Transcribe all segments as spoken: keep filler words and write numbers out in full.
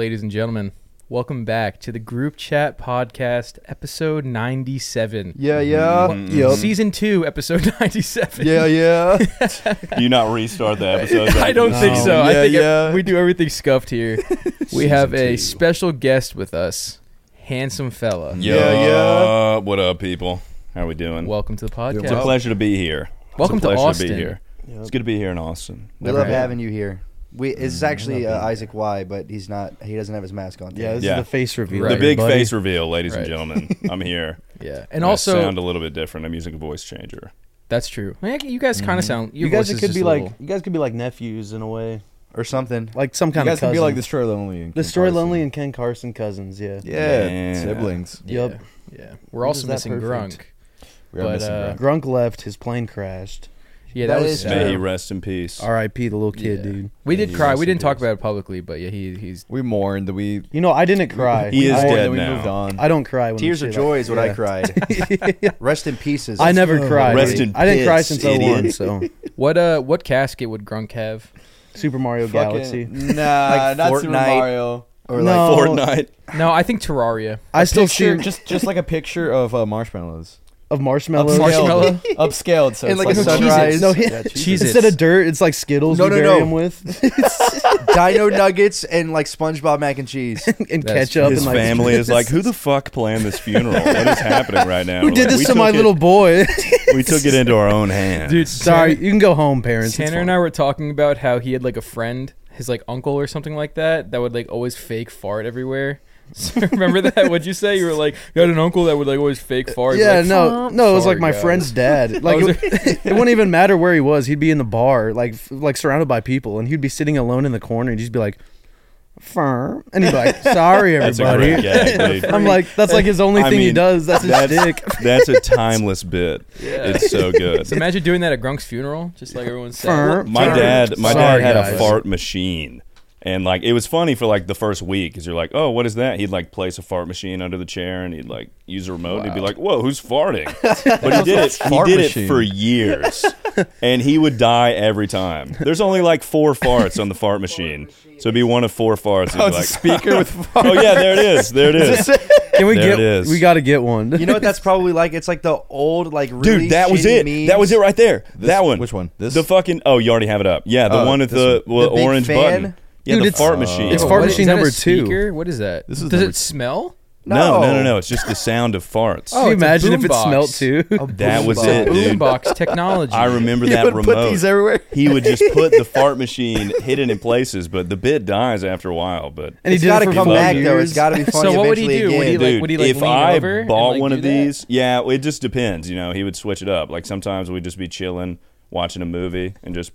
ladies and gentlemen. Welcome back to the Group Chat Podcast, episode ninety-seven. Yeah, yeah. Mm-hmm. Yep. Season two, episode ninety-seven. Yeah, yeah. Do you not restart the episode? I don't No. think so. Yeah, I think yeah. we do everything scuffed here. We have a two. special guest with us, handsome fella. Yo, Yeah, yeah. what up, people? How are we doing? Welcome to the podcast. It's a pleasure to be here. Welcome it's a to pleasure Austin. to be here. It's good to be here in Austin. We Never love had- having you here. We it's Mm, actually love uh, being Isaac Y, but he's not. He doesn't have his mask on. Yeah, today. this Yeah. is the face reveal. Right. The big everybody. face reveal, ladies Right. and gentlemen. I'm here. Yeah, and And also I sound a little bit different. I'm using a voice changer. that's true. I mean, you guys kind of sound. Your You guys voice is could just be a like little- you guys could be like nephews in a way, or something. like some You kind guys of can cousin. be like the Story Lonely and the Ken story Carson. Lonely and Ken Carson cousins. Yeah, Yeah, Yeah. siblings. Yeah, Yep. yeah. We're What also is that missing perfect? Grunk. We are But, missing uh, Grant. Grunk left. His plane crashed. Yeah, that, That was. is uh, May he true. rest in peace. R I P the little kid, Yeah. dude. We May did he cry. rest We in didn't talk peace. about it publicly, but yeah, he he's. We mourned. We You know, I didn't cry. He is I, mourned dead and we now. moved on. I don't cry when Tears we of say joy is what I Yeah. cried. Rest in pieces. I never cried. Rest dude. in I didn't cry piss, since oh one. idiot. So What uh? What casket would Grunk have? Super Mario Fucking- Galaxy. Nah, Like not Super Fortnite. Mario. or No. like Fortnite. No, I think Terraria. I still Picture, see just just like a picture of uh, marshmallows. of marshmallows. Marshmallow? Upscaled, so in it's like, like a no, sunrise. No, yeah, Cheez-Its. Instead of dirt, it's like Skittles. No, we no, bury no. them with Dino Nuggets and like SpongeBob mac and cheese. and That's ketchup. His and like family is like, who the fuck planned this funeral? What is happening right now? Who We're did like, this we to my took it- little boy? We took it into our own hands. Dude, Sorry, you can go home, parents. Tanner and I were talking about how he had like a friend, his like uncle or something like that, that would like always fake fart everywhere. So remember that? What'd you say? You were like, you had an uncle that would like always fake fart. Yeah, like, no, no, it was Sorry, like my guys. friend's dad. Like was it, it wouldn't even matter where he was. He'd be in the bar, like f- like surrounded by people, and he'd be sitting alone in the corner, and he'd just be like, "Firm," and he'd be like, "Sorry, That's a everybody." great gag, dude. I'm like, that's like his only I thing he mean, does. That's his that's- dick. That's a timeless bit. Yeah. It's so good. So imagine doing that at Grunk's funeral, just like everyone's saying. Firm. My dad, my Sorry, dad had guys. a fart machine, and like it was funny for like the first week because you're like, oh, what is that? He'd like place a fart machine under the chair, and he'd like use a remote, and he'd be like, whoa, who's farting? But he did it. He Fart did machine. it for years, and he would die every time. There's only like four farts on the fart machine, so it'd be one of four farts. Oh, He'd be it's like, a speaker with. oh yeah, there it is, there it is. Can we There get? it is. We got to get one. You know what that's probably like? It's like the old like really Dude, that was shitty it. memes. That was it right there. This- that one. Which one? This? The fucking. Oh, you already have it up. Yeah, the Oh, one with this the, one. well, The big orange fan? button. Yeah, Dude, the it's- fart uh, machine. it's Oh, fart what- machine is that a number two. speaker? What is that? This is Does number it smell? No, no, no, No. no. It's just the sound of farts. Oh, Can you it's a imagine if it boombox. smelled too? That was boombox. it, dude. Boombox technology. I remember You that would remote. put these everywhere. He would just put the fart machine hidden in places, but the bit dies after a while. But And he It's did got it to for come four back years. though. It's got to be funny. So what would he eventually do? Would he, again. like- dude, would he, like, if lean I over and, bought like, one do of that? these, yeah, it just depends. You know, he would switch it up. Like sometimes we'd just be chilling, watching a movie, and just.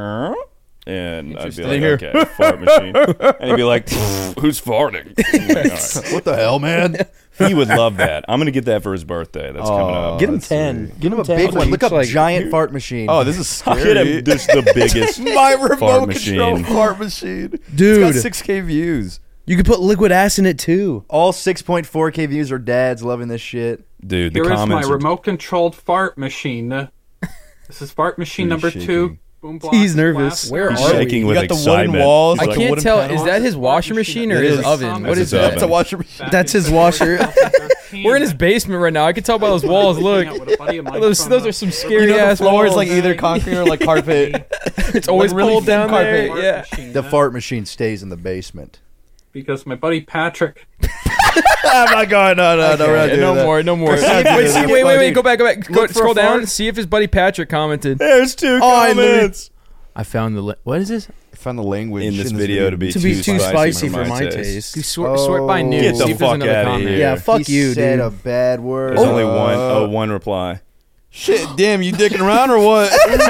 And I'd be like, Interesting. okay, fart machine. And he'd be like, who's farting? I'm like, all right. What the hell, man? He would love that. I'm gonna get that for his birthday. That's coming Oh, up. Get him that's ten. sweet. Get him A big one. Look up like, giant fart machine. Oh, this is I'll get him scary. just the biggest. My remote fart control machine. fart machine. It's Dude. got six K views. You could put liquid ass in it too. all six point four K views are dads loving this shit. Dude, the Here is my comments. are- remote-controlled fart machine. This is fart machine He's number shaking. two. Boom box, He's nervous. glass. Where He's are shaking we? with You got the excitement. wooden walls. I like a can't wooden tell. panel. Is that his washing machine or It his is. oven? What It's is his that? oven. It's a washer machine. That's his washer. We're in his basement right now. I can tell by those walls. Look, those those are some scary You know, the ass floor walls. is like either concrete or like carpet. It's always like really pulled thin down carpet. there. Yeah. The fart machine stays in the basement. Because my buddy Patrick. I'm not going. No, no, no. We're not Yeah, doing no that. more, no more. See not if- doing wait, that. see, wait, wait, wait. Go back, go back. Go, Look for scroll a down. fart. See if his buddy Patrick commented. There's two Oh, I literally- comments. I found the. Li- what is this? I found the language In this video to be To be Too too spicy spicy for for my my taste. taste. You sort, sort by Oh. news. Get the See if there's fuck another outta comment. here. Yeah, fuck he you, said dude. a bad word. There's only Uh, one. Oh, one reply. Shit, damn, you dicking around or what?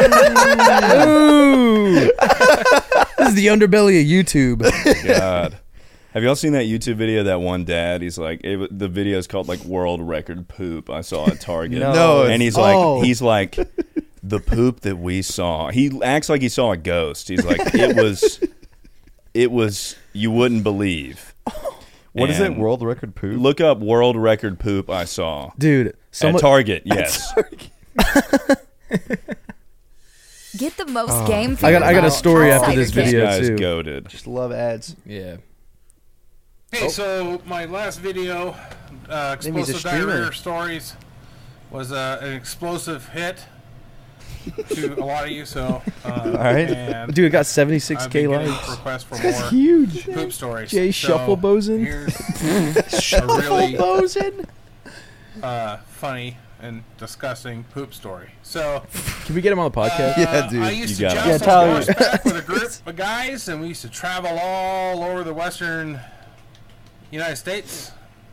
Ooh. This is the underbelly of YouTube. God. Have y'all seen that YouTube video? That one dad, he's like, it, wa- the video is called like world record poop. I saw at Target. No. No, and he's like, Oh. he's like, the poop that we saw. He acts like he saw a ghost. He's like, it was, it was, you wouldn't believe. What is it? And World record poop? Look up world record poop I saw. Dude, someone, At Target, yes. Get the most game for I got- your I got a buck story after outside this your This video. gate. guy's too. goated. Just love ads. Yeah. Hey, so my last video, uh, Maybe he's a Explosive streamer. Diarrhea Stories, was uh, an explosive hit to a lot of you. So, uh, All right. and Dude, it got seventy-six I've k been getting likes. requests for That's more huge. poop stories. Jay So, Shufflebosen. Here's a really Bosun. uh, funny and disgusting poop story. So, Can we get him on the podcast? uh, Yeah, dude, I used you to got it. joust Yeah, on Tyler. horseback with a group of guys, and we used to travel all over the western United States.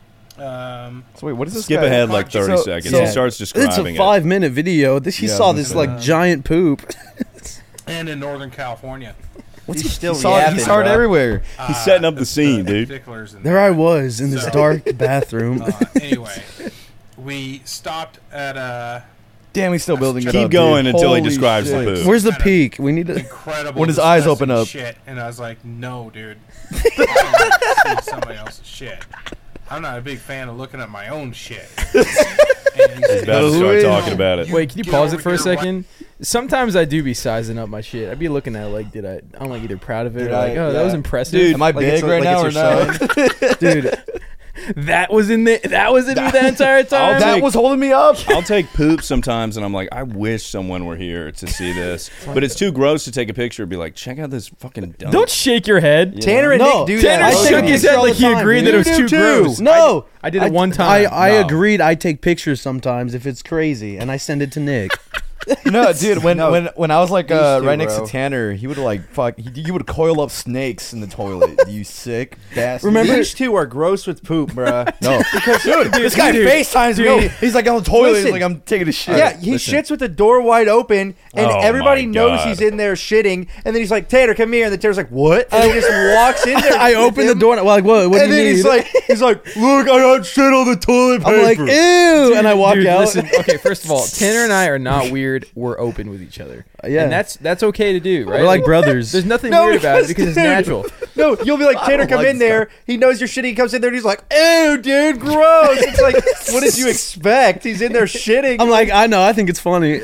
Um, So wait, what is this? Skip guy? ahead like thirty So- seconds. so- He starts describing It's a it. five minute video. This, he Yeah, saw I'm this gonna- like giant poop. and in Northern California. He's still He saw it. He yapping, saw it bro. everywhere. He's setting up the scene, dude. Particulars in There I was in this So- dark bathroom. Uh, anyway, we stopped at a Damn, he's still building it Keep up. going dude. until he Holy describes the shit. poop. Where's the peak? We need to. incredible. When his eyes disgusting open up. Shit, and I was like, no, dude. I don't wanna see somebody else's shit. I'm not a big fan of looking at my own shit. And he's About to Who start is- talking about it. Wait, can you Get pause over it for a here, what- second? Sometimes I do be sizing up my shit. I'd be looking at it like, did I? I'm like either proud of it Did or like, I- oh, that yeah. was impressive. Dude, Am I Like big it's- right like now or it's your no? Dude, that was in the that was in me the entire time. I'll that take- was holding me up. I'll take poop sometimes, and I'm like, I wish someone were here to see this. But it's too gross to take a picture and be like, check out this fucking dump. Don't shake your head. Tanner and No. Nick do Tanner that. I take shook a his picture head all like the he time, agreed dude. that it was You too do gross. No, I did it one time. I, I No. agreed. I take pictures sometimes if it's crazy, and I send it to Nick. No, dude. When No. when when I was like uh, These two, right next bro. to Tanner, he would like fuck. He, you would coil up snakes in the toilet. You sick bastard. Remember- These two are gross with poop, bro. No, because dude, this guy dude, FaceTimes dude. me. He's like on the toilet. Listen. He's like I'm taking a shit. Yeah, he listen. shits with the door wide open, and Oh everybody my knows God. he's in there shitting. And then he's like, "Tanner, come here." And then Tanner's like, "What?" And he just walks in there. I with open the him, door. And, well, like, what? What and do you then need? he's like, "He's like, look, I got shit on the toilet paper." I'm like, ew, and I walk Dude, out. listen. Okay, first of all, Tanner and I are not weird. We're open with each other. Yeah. and that's that's okay to do, right? We're like brothers. There's nothing No, weird about it because, because it's dude, natural. No, you'll be like, I Tanner, don't come like in there. He knows you're shitting. He comes in there and he's like, ew, dude, gross. It's like, what did you expect? He's in there shitting. I'm like, I know. I think it's funny.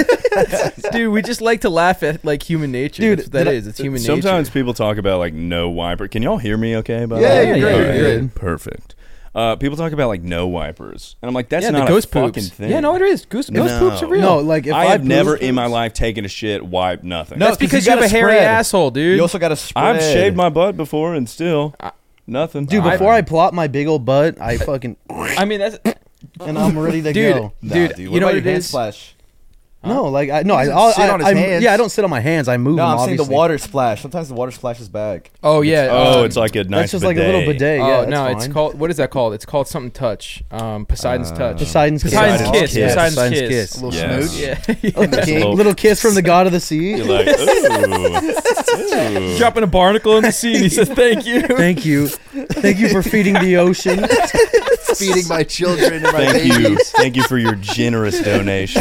Dude, we just like to laugh at like human nature. Dude, That's what that did I- is. It's human Sometimes nature. people talk about like no wiper. Can y'all hear me? Okay, by the Yeah, way? you're great, All you're right, good. Perfect. Uh, people talk about like no wipers, and I'm like, that's Yeah, not the ghost a fucking poops. thing. Yeah, no, it is. Ghost, ghost No. poops are real. no, like if I I, have never poop- in my life taken a shit, wiped nothing. No, That's because because you you have a gotta hairy spread. asshole, dude. You also got to spread. I've shaved my butt before, and still nothing. Dude, before I plop my big old butt, I fucking I mean, that's and I'm ready to Dude. go. Nah, dude, dude. you What know about what your it hand is? splash? No, like I no, I, doesn't I'll, sit I, on his I- hands. yeah, I don't sit on my hands. I move No, them. I'm saying obviously. the water splash. Sometimes the water splashes back. oh yeah. oh, um, it's like a nice. That's just like a little bidet. Oh Yeah, that's no, it's fine. called what is that called? It's called something touch. Um, Poseidon's Uh, touch. Poseidon's kiss. Poseidon's Poseidon's kiss. kiss. Poseidon's, Poseidon's kiss. kiss. a little Yes. smooch. Yeah. That's a King. little- Little kiss from the god of the sea. You're like, ooh, ooh. Dropping a barnacle in the sea. And he says, "Thank you." Thank you, thank you for feeding the ocean. Feeding my children and my Thank you, babies. thank you for your generous donation.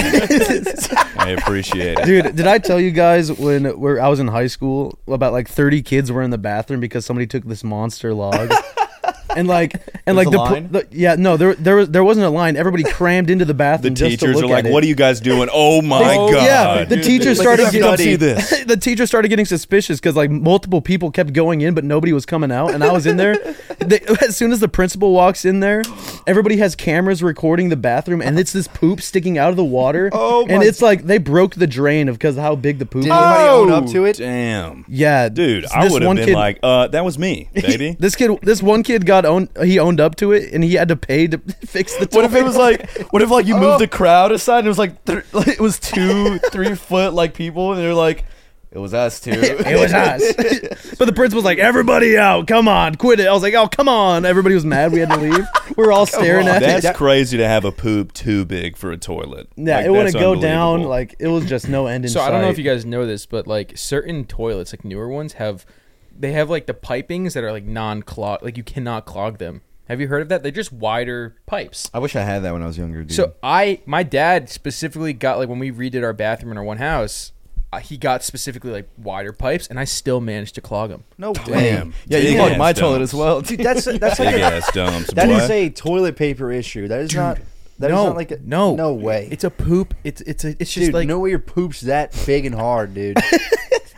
I appreciate it. Dude, did I tell you guys when where I was in high school about like thirty kids were in the bathroom because somebody took this monster log? And like and There's like a the, line? the yeah no there there was there wasn't a line. Everybody crammed into the The bathroom. just to teachers look are like, at it. "What are you guys doing?" Oh my Oh, god! Yeah, the teachers Like, started you have to getting come see this. the teacher started getting suspicious because like multiple people kept going in, but nobody was coming out, and I was in there. They, as soon as the principal walks in there, everybody has cameras recording the bathroom, and it's this poop sticking out of the water. Oh and my- it's like they broke the drain of because of how big the poop. Did was. anybody own up to it? Damn, Yeah, dude, this I would have one been kid- like, "Uh, that was me, baby." This kid, this one kid got owned. He owned up to it, and he had to pay to fix the. What if it toilet. was like? What if like you moved the crowd aside and it was like, th- like it was two, three foot like people and they're like, it was us too. It was us. But the principal's like, everybody out. Come on, quit it. I was like, oh, come on. Everybody was mad. We had to leave. We were all staring at That's it. crazy to have a poop too big for a toilet. Yeah, Like, it wouldn't that's go down. unbelievable. Like, it was just no end in So sight. I don't know if you guys know this, but like certain toilets, like newer ones, have they have like the pipings that are like non-clog, like you cannot clog them. Have you heard of that? They're just wider pipes. I wish I had that when I was younger, dude. So I, my dad specifically got like when we redid our bathroom in our one house, uh, he got specifically like wider pipes, and I still managed to clog them. No way. Damn. yeah, you Big clogged ass my dumps. toilet as well. Dude, that's that's Big like a, ass dumps. that boy. is a toilet paper issue. That is not. That is no, not like a, no, no way. It's a poop. It's it's a, it's just Dude, like no way your poop's that big and hard, dude.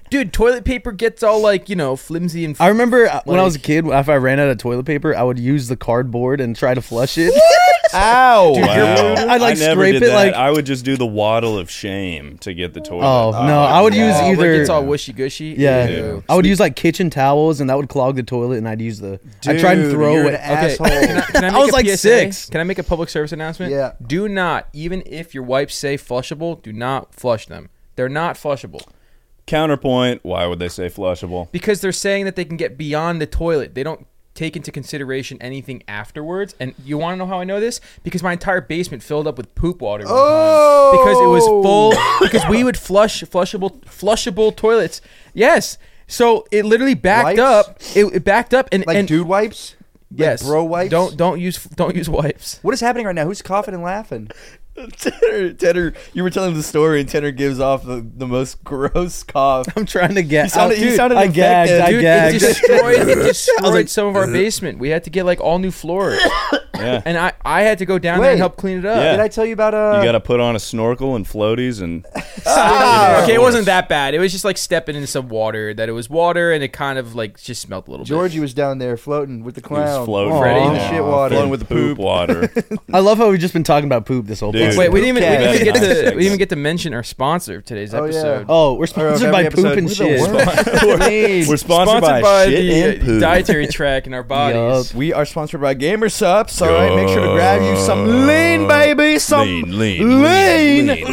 dude, toilet paper gets all like, you know, flimsy and. I remember uh, when I was a Like- kid, if I ran out of toilet paper, I would use the cardboard and try to flush it. Ow! Wow. I'd, like, I never scrape did it, that. like- I would just do the waddle of shame to get the toilet. Oh, no, I would use Oh, like either. it's all wishy gushy. yeah, Ew. I would use like kitchen towels, and that would clog the toilet, and I'd use the. I tried to Dude, throw you're it. an Okay, asshole. can I, can I I make was a like P S A? six. Can I make a public service announcement? Yeah. Do not, even if your wipes say flushable, do not flush them. They're not flushable Counterpoint, why would they say flushable? because they're saying that they can get beyond the toilet. They don't take into consideration anything afterwards. And you want to know how I know this? Because my entire basement filled up with poop water one Oh! time because it was full. Because we would flush flushable flushable toilets. Yes. So it literally backed Wipes? up. It, it backed up and Like and dude wipes? yes, bro wipes? Don't don't use don't use wipes. What is happening right now? Who's coughing and laughing? Tanner, Tanner, you were telling the story, and Tanner gives off the, the most gross cough. I'm trying to get. He sounded- I, he sounded I gagged. infected. I Dude, gagged. it destroyed, it destroyed like, some of our basement. We had to get like all new floors, Yeah. and I, I had to go down there Wait. and help clean it up. Yeah. Did I tell you about uh? You got to put on a snorkel and floaties and Okay, it wasn't that bad. It was just like stepping into some water. That it was water, and it kind of like just smelled a little Georgie was down there floating with the he was clown. floating. Aw. Freddy in Aw. the shit water. Flowing with the poop water. I love how we've just been talking about poop this whole Dude. bit. time. Wait, we didn't even, we didn't even get Nice to we segment. didn't even get to mention our sponsor of today's Oh, yeah. episode. Oh, we're Or of sponsored every by poop episode. and Who the shit. world? Please. We're sponsored, by, shit the and poop. dietary track in our bodies. We are sponsored by Gamer Subs. All right, make sure to grab you some lean, baby. Some lean, lean, lean, lean,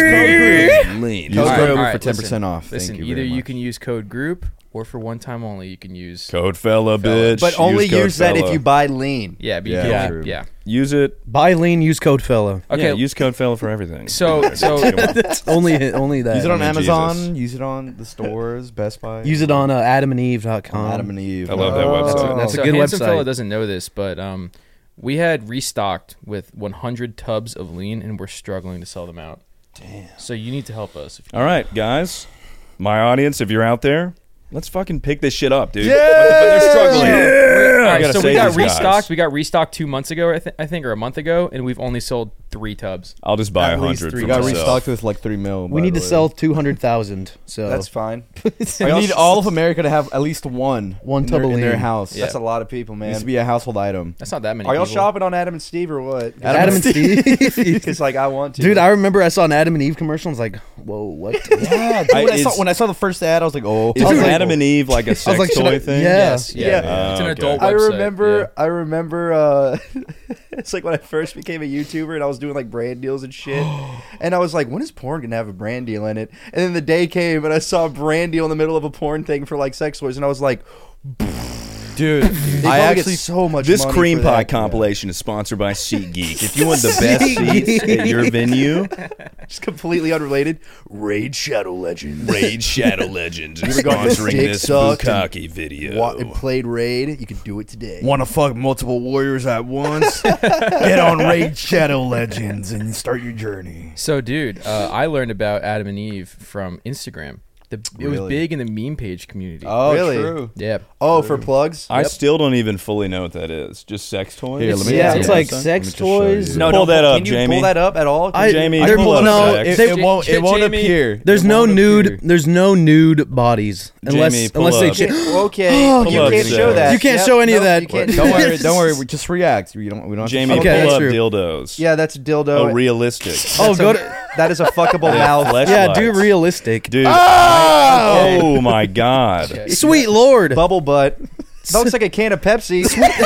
lean. lean. Use All right, code all for right, ten percent listen, off. Listen, Thank you either very you much. can use code group, or for one time only, you can use. Code fella, bitch. But only Use code use that if fella. you buy lean. Yeah, but Yeah, you can true. only, yeah. use it. Buy lean, use code fella. Okay, Yeah, use code fella for everything. so so Come on. only only that. Use it on I mean, Amazon. Jesus. Use it on the stores, Best Buy. Use it on uh, adam and eve dot com. on Adam and Eve. I love that Oh. website. That's a so good Handsome website. Fella doesn't know this, but um, we had restocked with one hundred tubs of lean, and we're struggling to sell them out. Damn. So you need to help us. If you All right, guys. My audience, if you're out there, let's fucking pick this shit up, dude. Yeah! But they're struggling. All right, gotta so we save got these guys. restocked. We got restocked two months ago, I, th- I think, or a month ago, and we've only sold three tubs. I'll just buy a At least hundred three. for We got myself. restocked with like three mil. We by need the to way. sell two hundred thousand. So That's fine. We need all of America to have at least one. One in tub their, of in their lean. house. Yeah. That's a lot of people, It needs man. to be a household item. That's not that many. Are y'all people. shopping on Adam and Steve or what? Adam, and Steve. Because like I want to. Dude, I remember I saw an Adam and Eve commercial. And I was like, whoa, what? Yeah, dude, I- when, I saw, is- when I saw the first ad, I was like, oh. Is I was like- Adam and Eve like a sex like, should toy I- thing? yeah. Yes. Yeah. Yeah. It's an Oh, adult okay. I website. remember. yeah. I remember. Uh, it's like when I first became a YouTuber and I was doing like brand deals and shit. And I was like, when is porn gonna have a brand deal in it? And then the day came and I saw a brand deal in the middle of a porn thing for like sex toys, and I was like, Dude, they I probably actually get so much. This money cream for pie that. compilation is sponsored by SeatGeek. If you want the best seats at your venue, Just completely unrelated. Raid Shadow Legends. Raid Shadow Legends is ever got your sponsoring dick this sucked and bukkake video. Wa- and played Raid. You can do it today. want to fuck multiple warriors at once? Get on Raid Shadow Legends and start your journey. So, dude, uh, I learned about Adam and Eve from Instagram. The, it was Really? big in the meme page community. Oh, Really? true. yeah. Oh, for plugs. I Yep. still don't even fully know what that is. Just sex toys? Here, let me- Yeah, Yeah, it's yeah. like Let me sex just show toys. you. No, don't pull that pull- up, Can you Jamie. pull that up at all? I- Jamie, they're- pull up no, sex. It, J- it won't. J- It won't Jamie, appear. There's It no won't nude. appear. There's no nude bodies unless Jamie, pull unless they. up. Cha- Okay, Oh, you pull up can't sex. show that. You can't Yep, show any of nope, that. You can't do Don't that. worry. Don't worry. We just react. We don't. We don't. Have Jamie, to Okay, pull that's up true. dildos. Yeah, that's a dildo. Oh, realistic. oh, go a- to. That is a fuckable mouth. Yeah, do Fleshlights. realistic. Dude. Ah! Oh, my God. Okay. Sweet lord. Bubble butt. That looks like a can of Pepsi.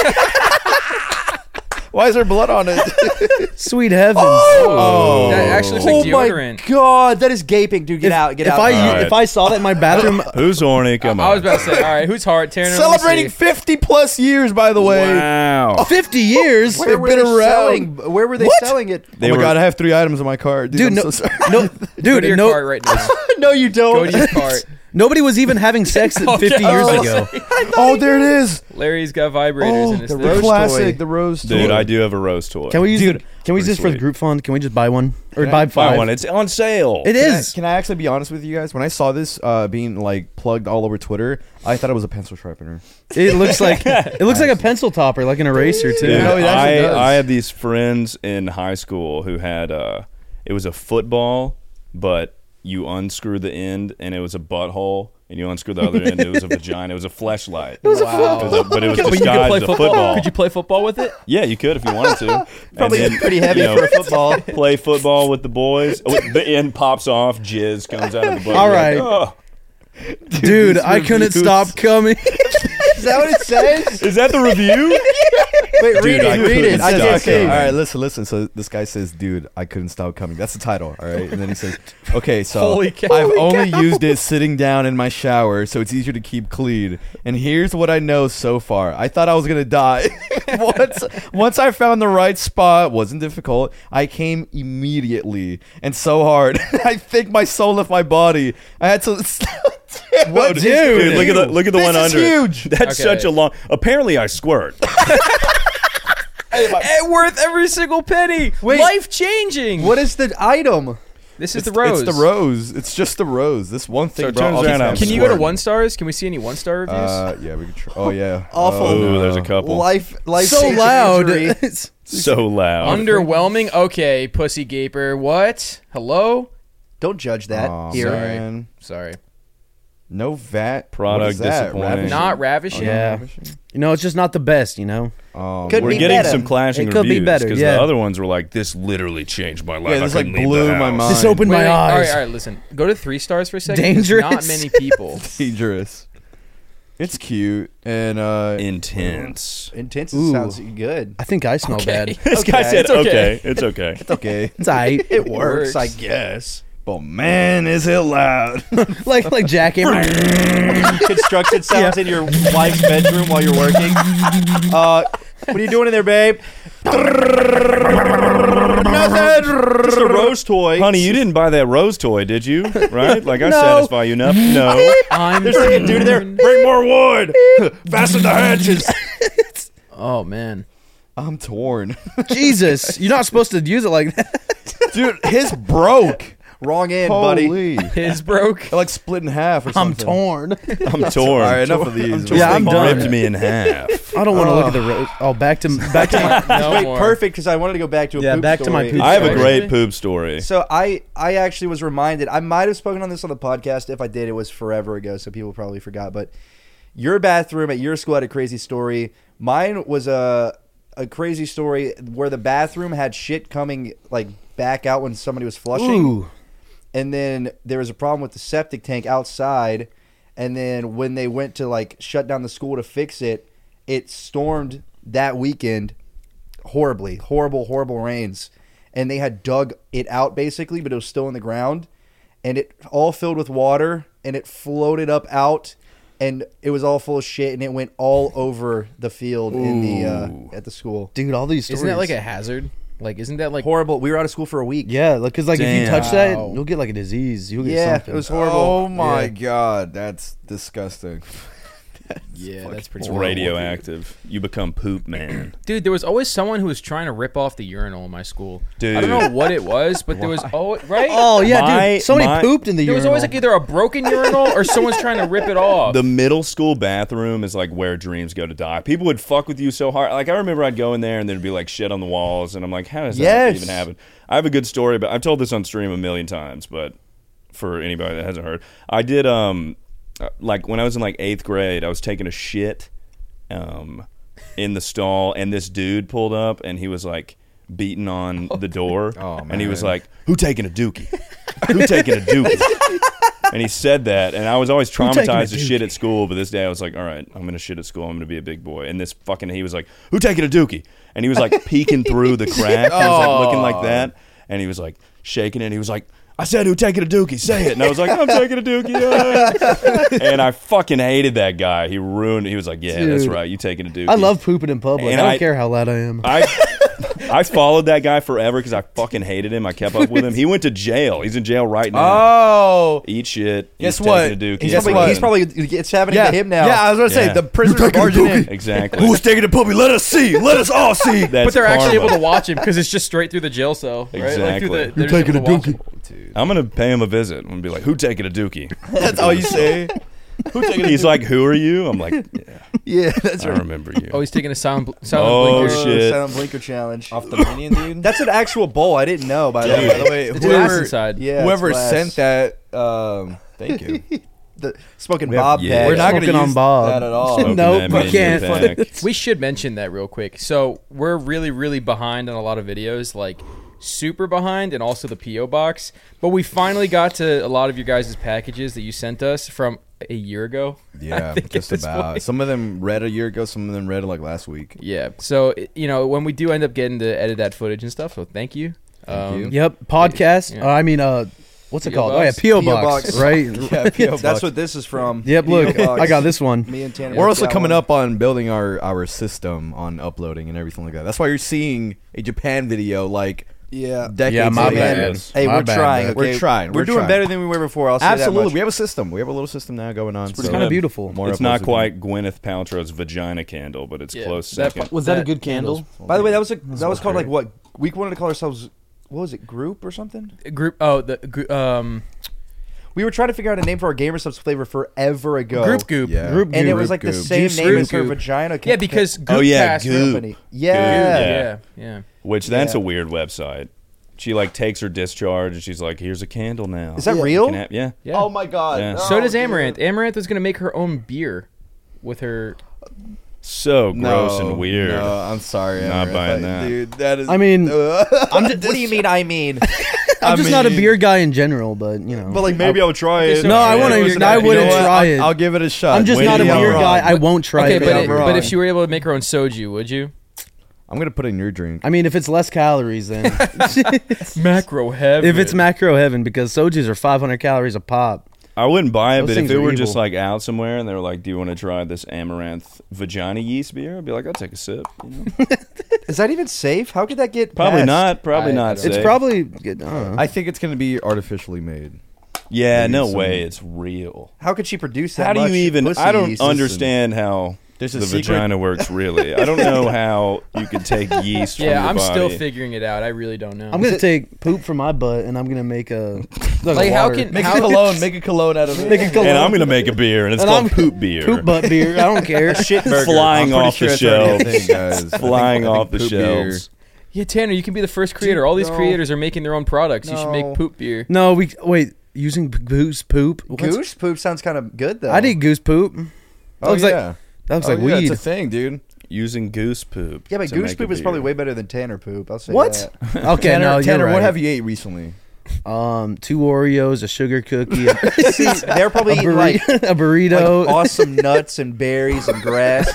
Why is there blood on it? Sweet heavens. Oh. That actually looks oh like my deodorant. god, that is gaping, dude. Get if, out, get if out. I All right. if I saw that in my bathroom, Who's horny? Come on. I was about to say, all right, who's hard? Taryn, let me Celebrating see. fifty plus years, by the way. Wow. fifty years. Where were been they around. selling? Where were they What? selling it? They oh my were- god, I have three items in my cart, dude. Dude, I'm no, so sorry. no, Go dude, to your no, cart right now. No, you don't. Go to your cart. nobody was even having sex Okay. fifty years Oh. ago. Oh, there it is. Larry's got vibrators Oh, in his the thing. rose classic, toy. the rose toy. Dude, I do have a rose toy. Can we use? Dude, the, can we pretty just for the sweet. group fund? Can we just buy one or Can I buy buy five? one? It's on sale. It Can I, is. can I actually be honest with you guys? When I saw this uh, being like plugged all over Twitter, I thought it was a pencil sharpener. It looks like it looks like a pencil topper, like an eraser too. Dude, No, it actually I, does. I had these friends in high school who had uh, it was a football, but you unscrew the end, and it was a butthole, and you unscrew the other end, it was a vagina. It was a fleshlight. Wow. It was a- but it was But you could disguised play as a football. football. Could you play football with it? Yeah, you could if you wanted to. Probably And then, pretty heavy you know, for a football. Play football with the boys. The end pops off, jizz comes out of the butt. All You're right. like, oh. Dude, I couldn't stop coming. Is that what it says? Is that the review? Wait, read Dude, I it. Read couldn't it. I stop can't see. coming. All right, listen, listen. So this guy says, "Dude, I couldn't stop coming." That's the title, all right. And then he says, "Okay, so Holy cow. I've Holy only cow. used it sitting down in my shower, so it's easier to keep clean. And here's what I know so far. I thought I was gonna die. once, once I found the right spot, wasn't difficult. I came immediately and so hard. I think my soul left my body. I had to." What, Dude, Dude, look at the look at the This one is under. huge. That's Okay. such a long. Apparently, I squirt. It worth every single penny. Wait. Life changing. What is the item? This is It's the rose. It's the rose. It's just the rose. This one thing, So it bro. turns all around these I'm Can you names go to work. one stars? Can we see any one star reviews? Uh, yeah, we can try. Oh yeah, Awful. Uh, Ooh, there's a couple. Life, life So changing loud. injury. It's- So loud. Underwhelming. Okay, pussy gaper. What? Hello? Don't judge that Aw, here. man. Sorry. No vat Product what is that? disappointing. Ravishing? Not ravishing. Yeah. Ravishing? You know, it's just not the best, you know? Um, Could We're be getting better. some clashing It could be reviews better, because yeah. the other ones were like, "This literally changed my life. Yeah, I this, like, couldn't leave blew the my house." mind. This opened Wait, my wait, all right, eyes. all right, listen. Go to three stars for a second. There's Dangerous. not many people. dangerous. It's cute and uh, Intense. Intense Ooh. sounds good. I think I smell Okay. bad. This guy Okay. said, It's okay. "Okay, it's okay." it's okay. It's aight. It works, works. I guess. But man, is it loud? like like Jack Abrams. Construction sounds in your wife's bedroom while you're working. Uh, what are you doing in there, babe? Nothing. Just a rose toy. Honey, you didn't buy that rose toy, did you? Right? Like I No. satisfy you enough? No. I'm There's like a dude in there. Bring more wood. Fasten the hatches. Oh man. I'm torn, Jesus, you're not supposed to use it like that. dude. His broke. Wrong end, buddy. Holy, His broke. like split in half or I'm something. torn. I'm torn. All right, enough of these. Yeah, I'm They done. ripped me in half. I don't want to look at the rose. Oh, back to back to my. No Wait, more. perfect, because I wanted to go back to a Yeah, poop back to my story. poop I have a Sorry. great poop story. So I, I actually was reminded. I might have spoken on this on the podcast. If I did, it was forever ago, so people probably forgot. But your bathroom at your school had a crazy story. Mine was a a crazy story where the bathroom had shit coming like back out when somebody was flushing. Ooh. And then there was a problem with the septic tank outside. And then when they went to like shut down the school to fix it, it stormed that weekend horribly. Horrible, horrible rains. And they had dug it out basically, but it was still in the ground. And it all filled with water and it floated up out. And it was all full of shit and it went all over the field in the uh, at the school. Dude, all these stories. Isn't that like a hazard? Like, isn't that like Horrible. We were out of school for a week. Yeah, like because like if you Damn. touch that, Wow. you'll get like a disease. You'll get Yeah, something. it was horrible. Oh my Yeah. god, that's disgusting. Yeah, that's pretty It's horrible. radioactive. You become poop man. Dude, there was always someone who was trying to rip off the urinal in my school. Dude. I don't know what it was, but there was oh right. Oh yeah, My- dude. Somebody my- pooped in the there was urinal. always like either a broken urinal or someone's trying to rip it off. The middle school bathroom is like where dreams go to die. People would fuck with you so hard. Like I remember I'd go in there and there'd be like shit on the walls, and I'm like, how does that Yes. even happen? I have a good story, but I've told this on stream a million times. But for anybody that hasn't heard, I did um uh, like when I was in like eighth grade, I was taking a shit um in the stall, and this dude pulled up, and he was like beating on the door, Oh, and he was man. like, "Who taking a dookie? Who taking a dookie?" And he said that, and I was always taking a traumatized to shit dookie? at school. But this day, I was like, "All right, I'm gonna shit at school. I'm gonna be a big boy." And this fucking he was like, "Who taking a dookie?" And he was like peeking through the crack. He was like looking like that, and he was like shaking it. And he was like, "I said, who taking a dookie? Say it." And I was like, "I'm taking a dookie." ah." And I fucking hated that guy. He ruined. He was like, "Yeah, that's Dude. right. You taking a dookie." I love pooping in public. And I don't I- care how loud I am. I I followed that guy forever because I fucking hated him. I kept up with him. He went to jail. He's in jail right now. Oh, Eat shit. Guess He's what? taking a dookie. He's Guess probably, what? he's probably it's happening yeah, to him now. Yeah, I was gonna say Yeah. the prisoners are barging in. Exactly. Who's taking a puppy? Let us see. Let us all see. That's but they're actually karma. able to watch him because it's just straight through the jail cell, right? Like through the, Exactly. they're just able to watch him. I'm gonna pay him a visit and be like, "Who taking a dookie?" That's all you say. He's like, "Who are you?" I'm like, "Yeah, Yeah, that's I right. remember you." Oh, he's taking a silent, bl- silent Oh, blinker. Uh, shit. Silent blinker challenge. Off the minion, dude. That's an actual bowl. I didn't know. By the Yeah, way, by the way, It's glass whoever, inside. yeah, it's whoever glass. sent that, um, thank you. the smoking We have- Bob yeah. bag. We're not going to Smoking on use Bob. that at all. Smoking Nope, that we minion can't. pack. We should mention that real quick. So we're really, really behind on a lot of videos, like super behind, and also the P O box. But we finally got to a lot of your guys' packages that you sent us from a year ago. Yeah, think at just this about. point. Some of them read a year ago. Some of them read like last week. Yeah. So you know, when we do end up getting to edit that footage and stuff, so thank you. Thank you. Yep, podcast. Yeah. Uh, I mean, uh, what's it P O called? Oh yeah, box? P O P O box, box. right? Yeah, P O That's box. what this is from. Yep. P O Look, box. I got this one. Me and Tanner. We're also got coming one. up on building our, our system on uploading and everything like that. That's why you're seeing a Japan video like Yeah. decades Yeah, my later. bad. Hey, My we're bad, trying. bad. Okay? We're trying, We're, we're doing trying. better than we were before. I'll say that Absolutely, much. we have a system. We have a little system now going on. It's so- kind of beautiful. More It's uploads not to quite Gwyneth Paltrow's vagina candle, but it's Yeah, close that- second. Was that, a That good candle? By the way, that was a, that was called like what? We wanted to call ourselves. What was it? Group or something? Group. Oh, the gr- um We were trying to figure out a name for our Gamer Subs flavor forever ago. group goop. Yeah. Group And it Goop. was like the Goop. same Juice name Fruit as her Goop. vagina. Yeah, because Goop Oh, yeah, Cast Goop. company. Yeah, Yeah. Yeah. yeah, yeah. Which that's Yeah. a weird website. She like takes her discharge and she's like, "Here's a candle now." Is that You real? can have- yeah. yeah. Oh my god. Yeah. So Oh, does dude. Amaranth. Amaranth is gonna make her own beer with her. So gross No, and weird. No, I'm sorry. Not Amaranth. buying I- that. Dude, that is. I mean, I'm just, what do you mean? I mean, I'm I just not a mean- beer guy in general, but you know. but like maybe I'll try Okay, it. so- no, I Yeah, want it was to. an I idea. wouldn't You know what? try it. I'll, I'll give it a shot. I'm just Maybe not a I'm beer wrong. guy. I won't try Okay, it. but, I'm it, but wrong. if she were able to make her own soju, would you? I'm gonna put it in your drink. I mean, if it's less calories, then Macro heavy. if it's macro heaven, because sojus are five hundred calories a pop. I wouldn't buy it, Those but if things it are were just evil. like out somewhere and they were like, "Do you want to try this Amaranth vagina yeast beer?" I'd be like, "I'll take a sip." You know? Is that even safe? How could that get? Probably passed? not. Probably I- I not. don't It's safe. probably. Good, I don't know. I think it's gonna be artificially made. Yeah, Maybe no some- way. It's real. How could she produce that? How do much you even? pussy I don't yeast? understand how There's a the secret- vagina works. Really, I don't know how you could take yeast. From yeah, your I'm still body. figuring it out. I really don't know. I'm gonna take poop from my butt and I'm gonna make a like, Like, a how water. can- Make How- a cologne. Make a cologne out of it. make a cologne. And I'm gonna make a beer, and it's And called I'm- poop beer. poop butt beer. I don't care. shit burger. Flying I'm pretty off sure the it's already a shelves. thing, guys. I think- Flying I think off the poop beer- shelves. Yeah, Tanner, you can be the first creator. All these no. creators are making their own products. You should No. make poop beer. No, we wait. Using p- goose poop. What's- Goose poop sounds kind of good though. I did goose poop. That Oh looks like yeah. that looks Oh, like yeah, weed. It's a thing, dude. Using goose poop. Yeah, but to goose make a poop is probably beer. way better than Tanner poop. I'll say What? that. Okay, Tanner, no, you're Tanner, right. what have you ate recently? Um, two Oreos, a sugar cookie, See, they're probably a, eating burri- like, a like burrito. awesome nuts and berries and grass.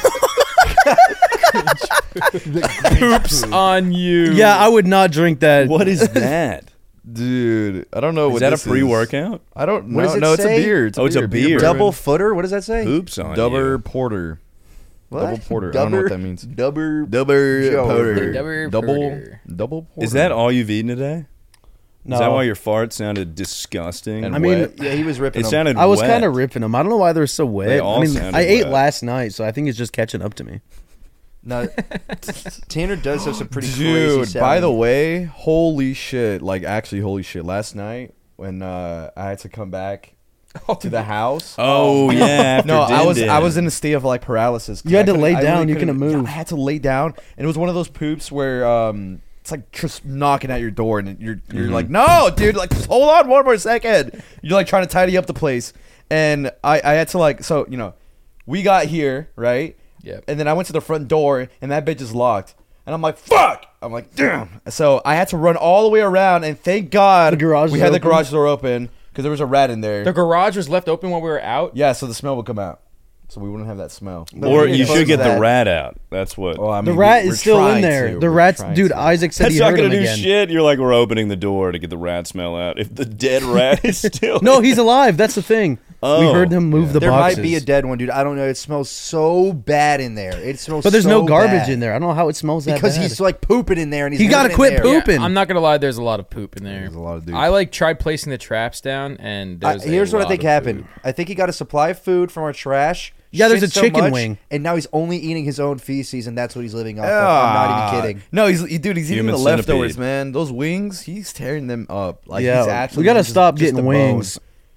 Poops on you. Yeah, I would not drink that. What is that? Dude, I don't know Is what that a this pre-workout? I don't What know. does it No, it's a say? beer. It's a Oh, it's a beer. beer. Double footer. What does that say? Poops on Double you. porter. What? Double porter. I don't know what that means. Double. Double Joe. porter. Double Double. porter. Double porter. Is that all you've eaten today? No. Is that why your fart sounded disgusting? And I mean, wet? Yeah, he was ripping it them. sounded. I was wet. kind of ripping them. I don't know why they're so wet. They all I mean, sounded I ate wet. last night, so I think it's just catching up to me. No, Tanner does have some pretty crazy Dude, by the sounding- way, holy shit. Like, actually, holy shit. Last night, when uh, I had to come back to the house. Oh yeah. After No, I was Din I Din. was in a state of like paralysis. 'cause You had I to couldn't- lay I down, you couldn't- couldn't move. I had to lay down, and it was one of those poops where um, it's like just knocking at your door, and you're you're Mhm. like, no, dude, like just hold on one more second. You're like trying to tidy up the place, and I I had to like so you know, we got here right, Yep. and then I went to the front door, and that bitch is locked. And I'm like, fuck! I'm like, damn. So I had to run all the way around, and thank God The garage we is had the open? garage door open because there was a rat in there. The garage was left open while we were out. Yeah, so the smell would come out. So we wouldn't have that smell. Or we you close should get that. the rat out. That's what. Well, I The mean, rat we- we're is still in trying there. to. The We're rat's trying dude. to. Isaac said That's he not heard gonna him do again. shit. You're like, we're opening the door to get the rat smell out. If the dead rat is still. No, he's alive. That's the thing. Oh. We heard him move the There boxes. might be a dead one, dude. I don't know. It smells so bad in there. It smells. but there's so no garbage bad. in there. I don't know how it smells that because bad. he's like pooping in there, and he's He gotta living in quit there. poop- Pooping. I'm not gonna lie. There's a lot of poop in there. There's a lot of dudes. I like tried placing the traps down, and I, there's a here's what I lot think of happened. poop. I think he got a supply of food from our trash. Yeah, there's shit a so chicken much, wing. and now he's only eating his own feces, and that's what he's living off of. I'm not Ah. even kidding. No, he's he- dude. He's eating Human the leftovers, centipede. man. Those wings, he's tearing them up. Like yeah, he's actually. we gotta just- stop just getting the wings.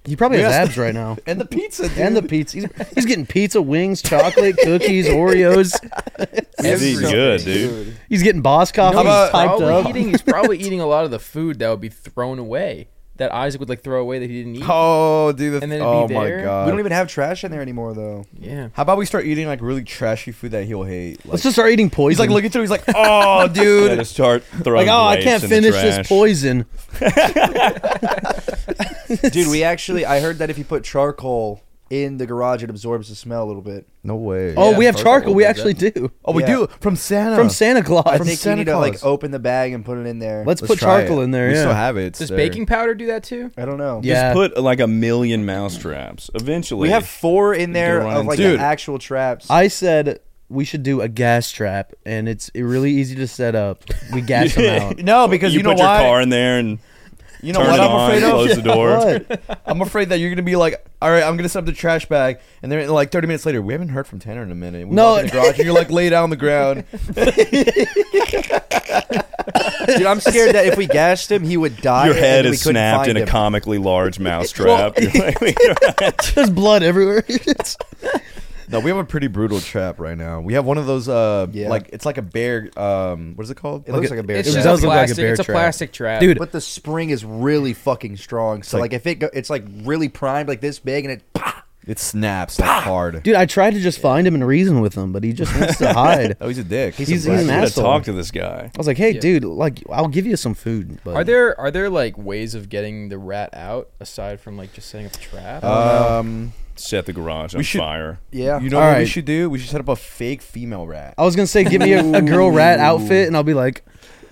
He probably has Yes. abs right now. And the pizza, dude. And the pizza. He's, he's getting pizza, wings, chocolate, cookies, Oreos. He's eating good, dude. He's getting Boss coffee. You know, he's he's typed probably up. eating. He's probably eating a lot of the food that would be thrown away. That Isaac would like throw away that he didn't eat. Oh, dude. The, And then it'd oh be my there. god. We don't even have trash in there anymore, though. Yeah. How about we start eating like really trashy food that he'll hate? Like, Let's just start eating poison. he's like looking through. He's like, oh, dude. Yeah, to start throwing like, oh, I grapes can't in the finish this trash. poison. Dude, we actually, I heard that if you put charcoal in the garage, it absorbs the smell a little bit. No way. Oh, Yeah, we have charcoal charcoal. We does actually that. do. Oh, we Yeah. do from Santa. From Santa Claus. I From think Santa you need to like Claus. open the bag and put it in there. Let's, Let's put try charcoal it. in there. We yeah. still have it. It's Does there. baking powder do that too? I don't know. Yeah. Just put like a million mouse traps. Eventually, We have four in there Go run of like Dude. the actual traps. I said we should do a gas trap, and it's really easy to set up. We gas them out. No, because you, you, know put why? your car in there and you know turn what it I'm on, afraid of? close the door. What? I'm afraid that you're gonna be like, all right, I'm gonna set up the trash bag, and then like thirty minutes later, we haven't heard from Tanner in a minute. We No. walk in the garage, and you're like laid out on the ground. Dude, I'm scared that if we gassed him, he would die. Your and head we is couldn't snapped find in a him. comically large mouse trap. You're like, There's blood everywhere. It's- No, we have a pretty brutal trap right now. We have one of those, uh, Yeah. like it's like a bear. Um, what is it called? It looks like a bear It's It trap. just does a look like a plastic. bear It's a trap. plastic trap, Dude, But the spring is really fucking strong. So like- like, if it go, it's like really primed, like this big, and it. It snaps like hard. dude, I tried to just find him and reason with him, but he just wants to hide. Oh, he's a dick. He's, he's a an you gotta asshole. talk to this guy. I was like, hey, Yeah. dude, like, I'll give you some food. But Are there are there like ways of getting the rat out aside from like just setting up a trap? um, Set the garage on We should- fire. Yeah. you know All what we right. should do? We should set up a fake female rat. I was gonna say, give me a, a girl rat outfit, and I'll be like,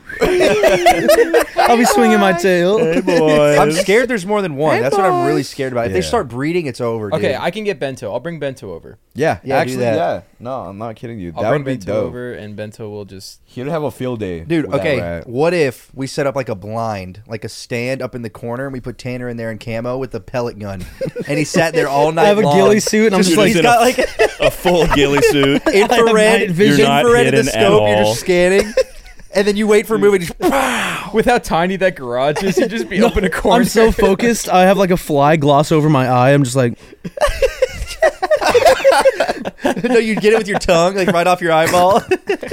I'll be swinging my tail. Hey, boys. I'm scared there's more than one. Hey, That's what I'm really boys. scared about. If they Yeah. start breeding, it's over. Dude. Okay, I can get Bento. I'll bring Bento over. Yeah, Yeah, do actually, that. yeah. No, I'm not kidding you. I'll that bring would be Bento dope. over, and Bento will just. He'd have a field day, Dude, with that okay. rat. What if we set up like a blind, like a stand up in the corner, and we put Tanner in there in camo with a pellet gun, and he sat there all night. I have a long. ghillie suit, and I'm just Just like, in he's a- got like A full ghillie suit. infrared, night vision. You're not infrared hidden at scope. You're all. just scanning, and then you wait for a movie. Just, With how tiny that garage is, you'd just be up in a corner. I'm so focused. I have like a fly gloss over my eye. I'm just like, no, you get it with your tongue, like right off your eyeball,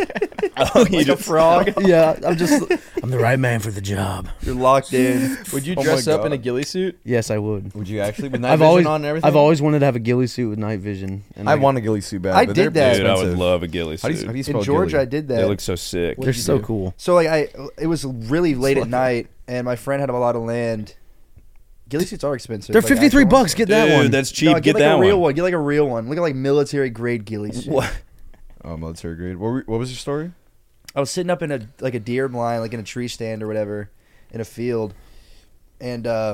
Oh, you like a just- frog. yeah, I'm just, I'm the right man for the job. You're locked in. Would you Oh my dress up in God. a ghillie suit? Yes, I would. Would you actually? With night I've vision always, on and everything? I've always wanted to have a ghillie suit with night vision. And I like, want a ghillie suit bag. I but did they're that. Dude, I would expensive. love a ghillie How do you, suit. how do you In spell Georgia, ghillie? I did They that. look so sick. They're so cool. So like I, it was really late at night, and my friend had a lot of land. Ghillie suits are expensive. They're like fifty-three actual bucks. ones. Get that Dude, one. that's cheap. No, Get get like that a real one. one. Get like a real one. Look at like military grade ghillie suit. What? Oh, military grade. What, were, what was your story? I was sitting up in a like a deer blind, like in a tree stand or whatever, in a field, and uh,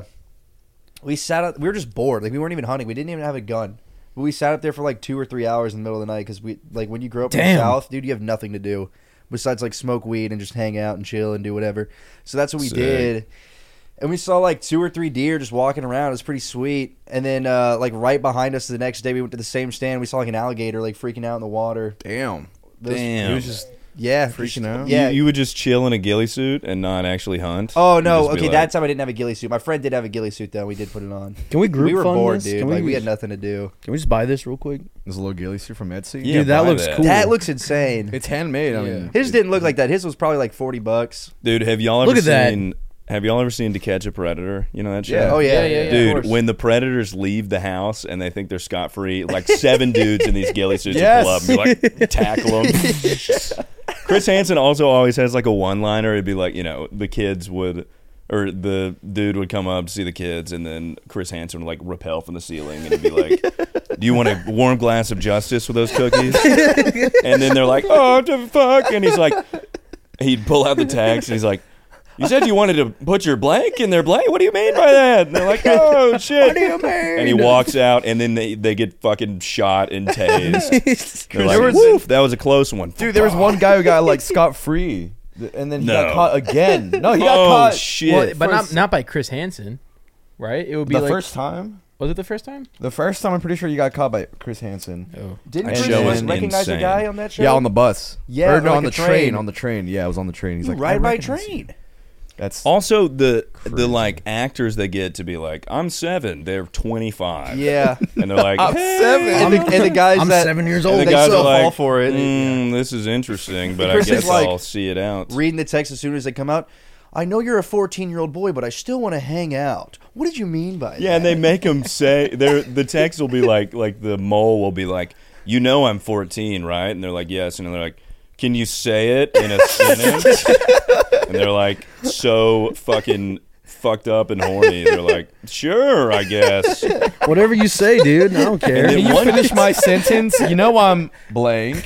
we sat up. We were just bored. Like we weren't even hunting. We didn't even have a gun. But we sat up there for like two or three hours in the middle of the night because we like when you grow up in Damn. the South, dude, you have nothing to do besides like smoke weed and just hang out and chill and do whatever. So that's what we Sick. did. And we saw like two or three deer just walking around. It was pretty sweet. And then uh, like right behind us the next day, we went to the same stand. We saw like an alligator like freaking out in the water. Damn. Those- Damn. It was just Yeah, freaking out. Yeah. You, you would just chill in a ghillie suit and not actually hunt? Oh You'd no! just be Okay, like- that time I didn't have a ghillie suit. My friend did have a ghillie suit though. We did put it on. Can we group we were fund bored, this? dude. Can like we, we had nothing to do. Can we just buy this real quick? There's a little ghillie suit from Etsy. Yeah, Dude, that buy looks that. cool. That looks insane. It's handmade. I Yeah. mean, His didn't look like that. His was probably like forty bucks. Dude, have y'all ever Look at that. seen Have y'all ever seen To Catch a Predator? You know that show? Yeah. Oh yeah, Yeah, yeah, yeah. of Dude, course. when the predators leave the house and they think they're scot free, like seven dudes in these ghillie suits Yes. will pull up and be like, tackle them. Chris Hansen also always has like a one liner. It'd be like, you know, the kids would, or the dude would come up to see the kids, and then Chris Hansen would like rappel from the ceiling and it'd be like, do you want a warm glass of justice with those cookies? And then they're like, oh, what the fuck? And he's like, he'd pull out the text and he's like, you said you wanted to put your blank in their blank? What do you mean by that? And they're like, oh, shit. What do you mean? And he walks out, and then they, they get fucking shot and tased. They're like, There was- woof, that was a close one. dude, there was one guy who got like scot free, and then he No. got caught again. No, he got oh, caught shit. Well, but not first- not by Chris Hansen, right? It would be the like first time. was it the first time? The first time, I'm pretty sure you got caught by Chris Hansen. Oh, Didn't That Chris show Hansen is recognize insane. a guy on that show? Yeah, on the bus. Yeah, or no, like on a the train. train. On the train. Yeah, it was on the train. He's You like, ride I by recognize you. train. That's Also, the the Crazy. like actors they get to be like, I'm seven, they're twenty-five. Yeah. And they're like, I'm "Hey." seven. And the, and the guys I'm that seven years And old. the they guys still are like, fall for it. Mm, this is interesting, but I Chris is guess like, I'll see it out. reading the text as soon as they come out. I know you're a fourteen-year-old boy, but I still want to hang out. What did you mean by that? Yeah, and they make them say they're, the text will be like like the mole will be like, you know I'm fourteen, right? And they're like, yes, and they're like, can you say it in a sentence? And they're like so fucking fucked up and horny. They're like, sure, I guess. Whatever you say, dude. I don't care. And then Can you one- finish my sentence? You know I'm blank.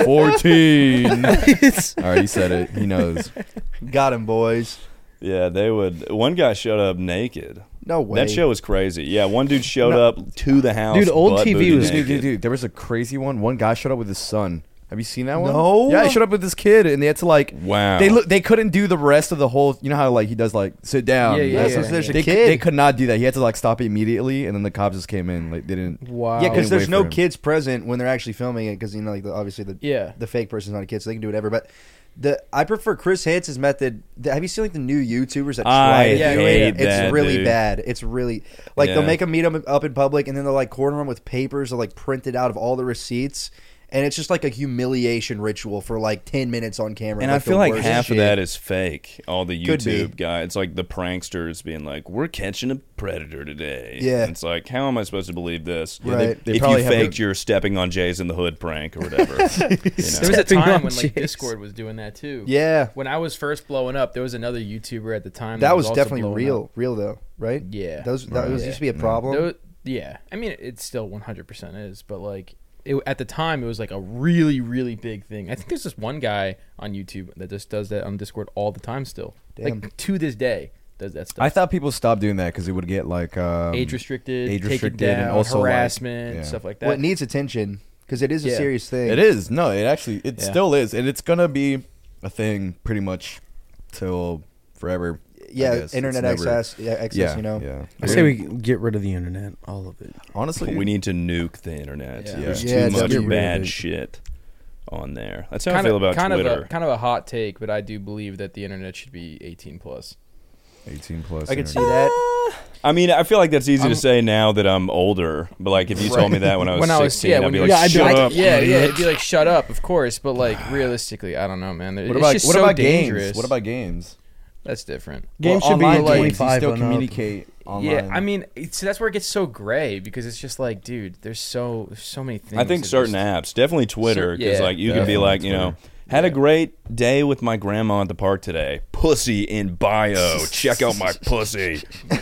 fourteen. All right, he said it. He knows. Got him, boys. Yeah, they would. One guy showed up naked. No way. That show was crazy. Yeah, one dude showed No. up to the house. Dude, old butt T V booty was- Dude, naked. dude, dude, there was a crazy one. One guy showed up with his son. Have you seen that one? No. Yeah, he showed up with this kid, and they had to like. Wow. They look. They couldn't do the rest of the whole. You know how like he does like sit down. Yeah, yeah, That's yeah. what- There's a they, kid. They could not do that. He had to like stop it immediately, and then the cops just came in. Like they didn't. Wow. Yeah, because Didn't there's wait no for him. kids present when they're actually filming it. Because you know, like the, obviously the Yeah. the fake person's not a kid, so they can do whatever. But the I prefer Chris Hansen's method. The, have you seen like the new YouTubers that try I to do hate it? It's that, really dude. bad. It's really like Yeah. they'll make them meet them up in public, and then they'll like corner them with papers. They'll like print it out of all the receipts. And it's just like a humiliation ritual for like ten minutes on camera. And I the feel like worst half shit. of that is fake. All the Could be. YouTube guy. It's like the pranksters being like, "We're catching a predator today." Yeah. And it's like, how am I supposed to believe this? Yeah, they- Right. they if you probably have faked the- your stepping on Jays in the Hood prank or whatever. you know? There was a Stepping time on when like cheese. Discord was doing that too. Yeah, When I was first blowing up, there was another YouTuber at the time that was also definitely blowing real, up. real though, right? Yeah. Those that Right. was used to be a problem. Tho- yeah. I mean, it still one hundred percent is, but like it, at the time, it was like a really, really big thing. I think there's this one guy on YouTube that just does that on Discord all the time still. Damn. Like to this day, does that stuff. I thought people stopped doing that because it would get like um, age restricted, age take restricted it down, and also, like, harassment, yeah. stuff like that. Well, it needs attention because it is a Yeah. serious thing. It is no, it actually it Yeah. still is, and it's gonna be a thing pretty much till forever. I Yeah, guess. internet It's never- access, yeah, access. Yeah, you know, yeah. I say we get rid of the internet, all of it. Honestly, we need to nuke the internet. Yeah. There's Yeah, too much definitely. bad shit on there. That's how kind I feel of, about kind Twitter. Of a, kind of a hot take, but I do believe that the internet should be eighteen plus. eighteen plus. I can see internet. that. I mean, I feel like that's easy I'm- to say now that I'm older. But like, if you told me that when I was when I was sixteen, yeah, I'd when be you like, yeah, I'd be shut like, up. yeah, yeah, it'd be like shut up, of course. But like realistically, I don't know, man. What It's about just what so about dangerous. games? What about games? That's different. Games Well, should be online like games, you twenty-five still and up. communicate online. Yeah, I mean, it's, that's where it gets so gray because it's just like, dude, there's so there's so many things. I think that certain just- apps, definitely Twitter, Cer- because yeah, like you can be definitely like, you know, Twitter. had a Yeah. great day with my grandma at the park today. Pussy in bio. Check out my pussy.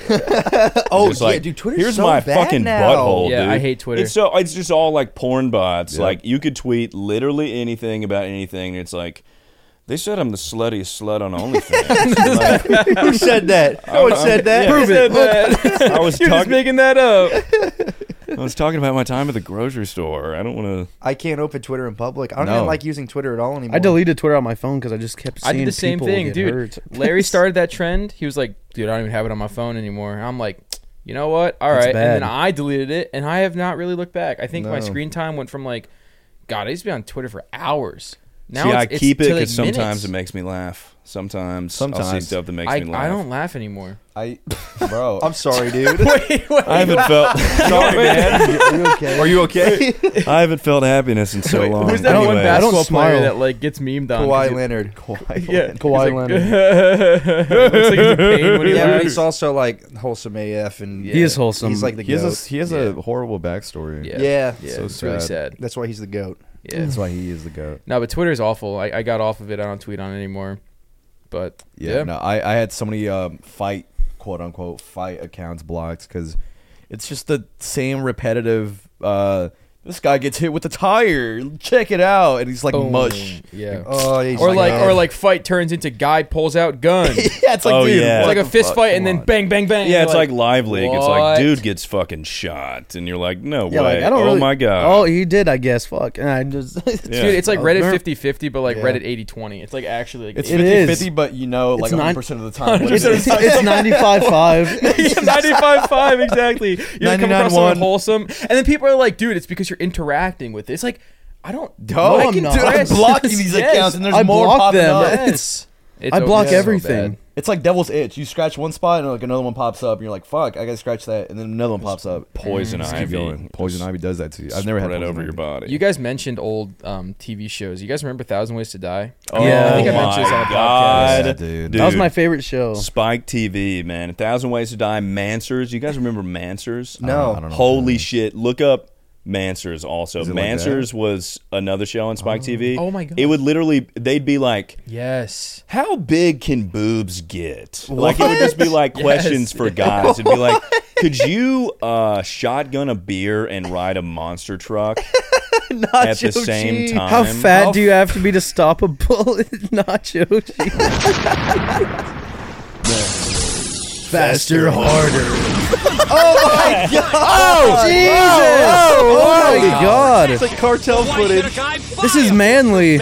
Oh, Just yeah, like, dude, Twitter's here's so my bad fucking now. butthole, Yeah, dude. I hate Twitter. It's so it's just all like porn bots. Yeah. Like you could tweet literally anything about anything. It's like they said I'm the sluttiest slut on OnlyFans. Like, Who said that? No one I'm- said that. yeah, Prove it. That. I was You're just talking. making that up. I was talking about my time at the grocery store. I don't want to. I can't open Twitter in public. I don't No. even like using Twitter at all anymore. I deleted Twitter on my phone because I just kept I seeing did the same people thing, get dude. hurt. Larry started that trend. He was like, dude, I don't even have it on my phone anymore. And I'm like, you know what? All That's right. bad. And then I deleted it, and I have not really looked back. I think my No. screen time went from like, God, I used to be on Twitter for hours. Now See, it's, I it's keep it to, like, because sometimes minutes. it makes me laugh. Sometimes, I'll see Sometimes. stuff that makes I, me laugh. I don't laugh anymore. I, bro. I'm sorry, dude. wait, wait. I haven't felt. sorry, man. Are you okay? Are you okay? I haven't felt happiness in so long. Who's that I don't- one Anyway, I don't basketball player smile. that like gets memed on? 'cause Kawhi he- Leonard. Yeah, Kawhi he's Leonard. Looks like he's in pain when he Yeah, but loses. he's also like wholesome A F, and He is wholesome. He's like the he has goat. a he has Yeah. a horrible backstory. Yeah, Yeah. yeah, So it's really sad. sad. That's why he's the goat. Yeah, That's why he is the goat. no, but Twitter is awful. I, I got off of it. I don't tweet on it anymore. But Yeah, yeah, no, I, I had so many um, fight, quote unquote, fight accounts blocked because it's just the same repetitive. Uh, this guy gets hit with a tire. Check it out, and he's like Boom. mush. Yeah. Oh, he's Or like, God. or like, fight turns into guy pulls out gun. It's yeah, it's like, Oh, dude, yeah. like what a the fist fuck? fight, and Come then on. bang, bang, bang. Yeah, You're it's like, live league. It's like what? dude gets fucking shot, and you're like, no Yeah, way. like, I don't oh really, my god. Oh, he did, I guess. Fuck. And I just. Yeah. Dude, it's like Oh, Reddit nerf. fifty-fifty, but like Yeah. Reddit eighty-twenty. It's like actually like It's It fifty is. fifty, but you know, like It's one hundred nine- percent of the time. what It's, it is. it's ninety-five five. ninety-five five exactly. You just come across ninety-nine someone one. wholesome, and then people are like, "Dude, it's because you're interacting with it." It's like, I don't. No, I I'm can not. I'm press- blocking these Yes. accounts, and there's I more block popping them. up. Yes. It's I block so everything. bad. It's like devil's itch. You scratch one spot and like another one pops up, and you're like, "Fuck, I gotta scratch that," and then another one pops up. Poison Just ivy. keep going. Poison ivy does that to you. I've never had Spread poison over ivy. your body. You guys mentioned old um, T V shows. You guys remember Thousand Ways to Die? Oh Yeah. I think I my mentioned this on a God, podcast. Yeah, dude. That was Dude. my favorite show. Spike T V, man. A Thousand Ways to Die. Mansers. You guys remember Mansers? No. I don't know. Holy shit! Look up Mansers. Also, Is it like Mansers was another show on Spike T V. Oh my God. It would literally. They'd be like, Yes. "How big can boobs get?" Like it would just be like Yes. questions for guys. It'd be like, "Could you uh, shotgun a beer and ride a monster truck at the same cheese. time?" How fat How do you have to be to stop a bullet? Nacho cheese. Faster, harder. Oh my god! Oh, Jesus! Oh, my God! It's like cartel footage. This is manly.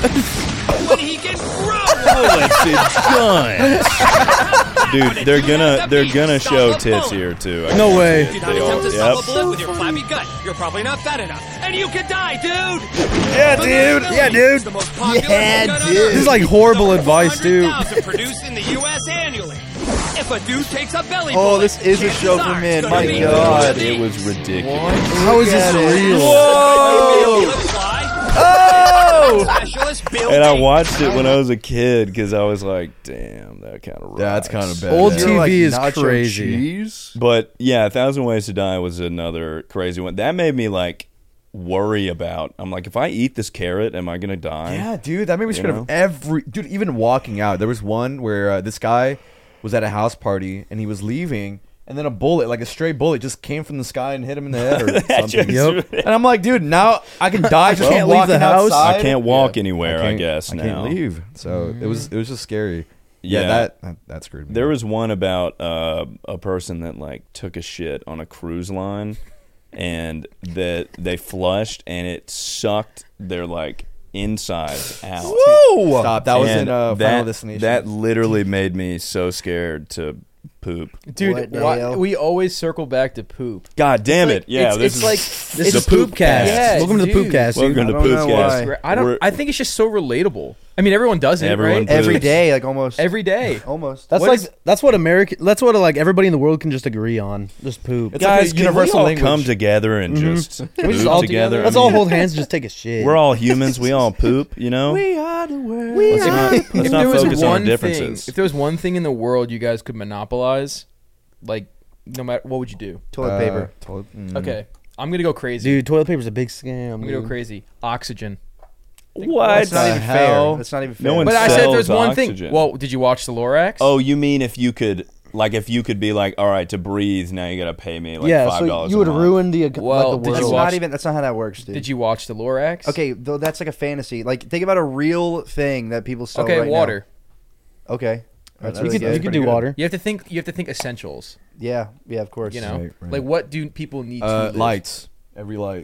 Dude, they're gonna they're gonna show tits here too. I No way. They are. Yep. with your flabby gut. You're probably not fat enough, and you could die, dude. Yeah, dude. Yeah, dude. Yeah, dude. This is like horrible advice, dude. Produced in the U S annually. If a dude takes a belly Oh, bullet, this is a chances show are for it's men. gonna My be God. really It was ridiculous. How is this Look at it. real? Whoa! Oh! Specialist Bill And I Gates. watched it when I was a kid because I was like, "Damn, that kind of." Yeah, that's kind of bad. Old yeah. T V Like is nacho crazy. cheese? But yeah, A Thousand Ways to Die was another crazy one. That made me like worry about. I'm like, if I eat this carrot, am I gonna die? Yeah, dude, that made me You scared know? of every dude. Even walking out, there was one where uh, this guy was at a house party and he was leaving, and then a bullet, like a stray bullet, just came from the sky and hit him in the head or something. Just- And I'm like, dude, now I can die. Just Can't leave walking the house? outside. I can't walk Yeah. anywhere. I, can't- guess I now. can't leave. So it was it was just scary. Yeah. Yeah, that that, that screwed me. There was one about uh, a person that like took a shit on a cruise line, and that they flushed and it sucked their like insides out. Whoa! Stop. That was And in uh, that, Final Destination. That literally made me so scared to poop. Dude, What the why, hell? we always circle back to poop. God damn Like, it! Yeah, it's, this it's is like This it's is Poop Cast. Yeah, Welcome to the dude. Poop Cast. dude. welcome to I don't know Poopcast. why. I don't. We're- I think it's just so relatable. I mean, everyone does it, Everyone right? poops. Every day, like almost. Every day. Almost. That's What like is- that's what America. That's what like everybody in the world can just agree on. Just poop. It's like a Guys, can universal we all language. come together and just we just poop all together? Let's I all mean, hold hands and just take a shit. We're all humans. We all poop. You know. We are the world. Let's not, let's If not there was focus on one the thing, differences. if there was one thing in the world you guys could monopolize, like no matter what would you do? Toilet Uh, paper. toilet- mm. Okay, I'm gonna go crazy. dude. Toilet paper's a big scam. I'm gonna go dude. crazy. Oxygen. What? That's not the even hell? fair. That's not even fair. No one But I said sells there's one oxygen. thing. Well, did you watch the Lorax? Oh, you mean if you could, like, if you could be like, all right, to breathe, now you got to pay me like yeah, five dollars. so you would ruin the ec- Well, like the did you That's world. watch- not even. That's not how that works, dude. did you watch the Lorax? Okay, though that's like a fantasy. Like think about a real thing that people sell. Okay, right water. Now. Okay. That's you really could good. you could do water. You have to think. You have to think essentials. Yeah, yeah, of course. You know, Right, right. like what do people need to Uh, live? lights. Every light.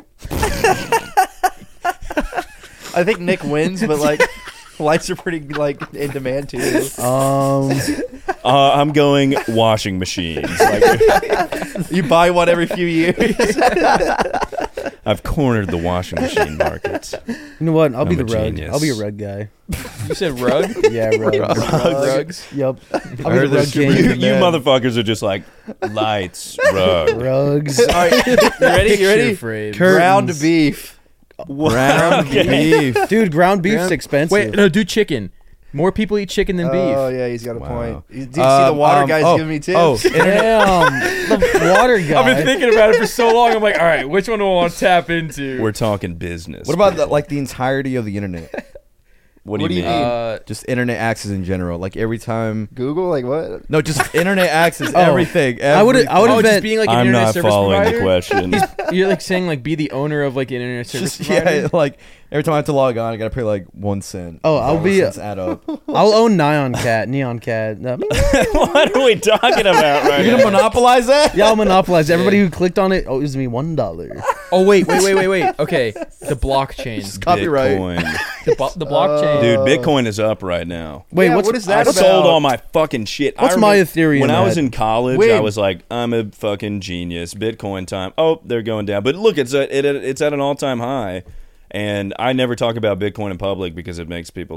I think Nick wins, but like lights are pretty like in demand too. Um, Uh, I'm going washing machines. Like, You buy one every few years. I've cornered the washing machine market. you know what? I'll be I'm the a rug. genius. I'll be a rug guy. You said rug. Yeah, rug. Rugs. Yup. I'll heard be the rug there's You, king. you motherfuckers are just like lights, rug. Rugs. All right, you ready? You Picture ready? frame. Curtains. Ground beef. Ground beef. Dude, ground beef's Ground- expensive. Wait, no, do chicken. More people eat chicken than beef. Oh yeah, he's got a Wow. point. You- Did you see the Um, water um, guys oh, giving me tips? Oh, Damn, the water guy. I've been thinking about it for so long. I'm like, all right, which one do I want to tap into? We're talking business. what about the, like the entirety of the internet? What do what you do mean? you mean? Uh, Just internet access in general. Like every time. Google, like what? No, just internet access. Oh, everything. I would've- I oh, would've just bet- being like an I'm internet not service following provider. the question. You're like saying like be the owner of like an internet service Just, provider. yeah, like every time I have to log on, I gotta pay like one cent. Oh, I'll All be- the cents add up. I'll own Neon Cat, Neon Cat. Uh, What are we talking about right You're now? gonna monopolize that? yeah, I'll monopolize. Everybody who clicked on it owes me one dollar. Oh wait, wait, wait, wait, wait. Okay, the blockchain. Copyright. Bitcoin. The, bo- the blockchain. Dude, Bitcoin is up right now. Wait, Yeah, what's what is I that about? sold all my fucking shit. I What's my remember- Ethereum When I was at? in college, When? I was like, I'm a fucking genius. Bitcoin time. Oh, they're going down. But look, it's at it, it's at an all time high, and I never talk about Bitcoin in public because it makes people like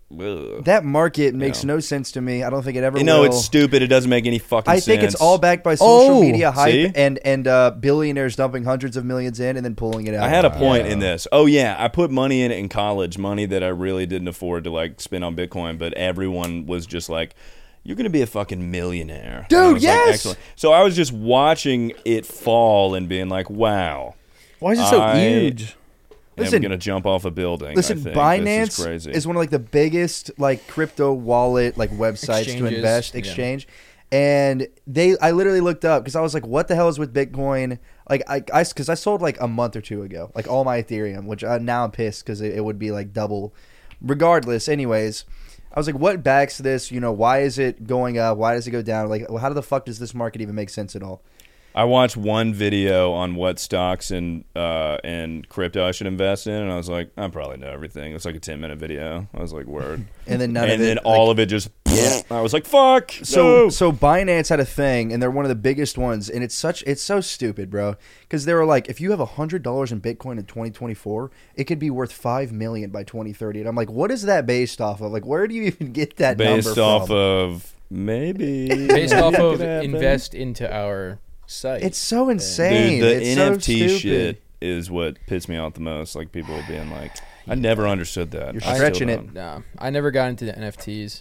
ugh. That market makes Yeah. no sense to me. I don't think it ever You know, will. it's stupid. It doesn't make any fucking I sense. think it's all backed by social Oh, media hype see? and and uh, billionaires dumping hundreds of millions in and then pulling it out. I had a point in this. Oh yeah, I put money in it in college, money that I really didn't afford to like spend on Bitcoin, but everyone was just like, "You're gonna be a fucking millionaire, Dude, And I was like, yes! excellent. So I was just watching it fall and being like, "Wow, Why is it so I- huge? Listen- I'm gonna jump off a building." Listen, I think. Binance this is, crazy. is one of like the biggest like crypto wallet like websites to Exchanges, invest yeah. exchange. And they, I literally looked up because I was like, "What the hell is with Bitcoin?" Like, I, I, because I sold like a month or two ago, like all my Ethereum, which I, now I'm pissed because it, it would be like double. Regardless, anyways, I was like, "What backs this? You know, why is it going up? Why does it go down? Like, how the fuck does this market even make sense at all?" I watched one video on what stocks and uh, and crypto I should invest in, and I was like, I probably know everything. It's like a ten minute video. I was like, word. And then none and of then it, all like- of it just. I was like, fuck. So no. so Binance had a thing, and they're one of the biggest ones, and it's such it's so stupid, bro. Because they were like, if you have a hundred dollars in Bitcoin in twenty twenty four, it could be worth five million by twenty thirty. And I'm like, what is that based off of? Like, where do you even get that based number off from? of maybe Based off It of could happen. invest into our site. It's so insane. Dude, the it's N F T so stupid. shit is what pissed me off the most. Like people being like, I never understood that. You're I still stretching it. don't. Nah, I never got into the N F Ts.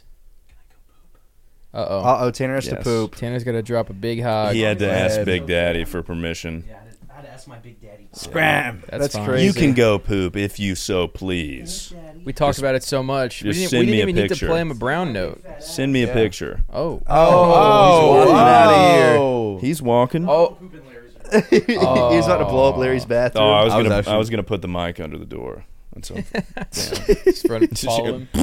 Uh oh. Uh oh, Tanner has to Yes. poop. Tanner's gonna drop a big hog. He had to ask ahead. Big Daddy for permission. I had to ask my big daddy. Scram. That's, That's fine. crazy. You can go poop if you so please. We talked about it so much. We just didn't, send we me didn't a even need to picture. play him a brown note. Send me a picture. Oh. Oh, he's walking out of here. He's walking. Oh. He's about to blow up Larry's bathroom. Oh, I was I was gonna, I actually- was gonna put the mic under the door. That's all. Just run- follow him.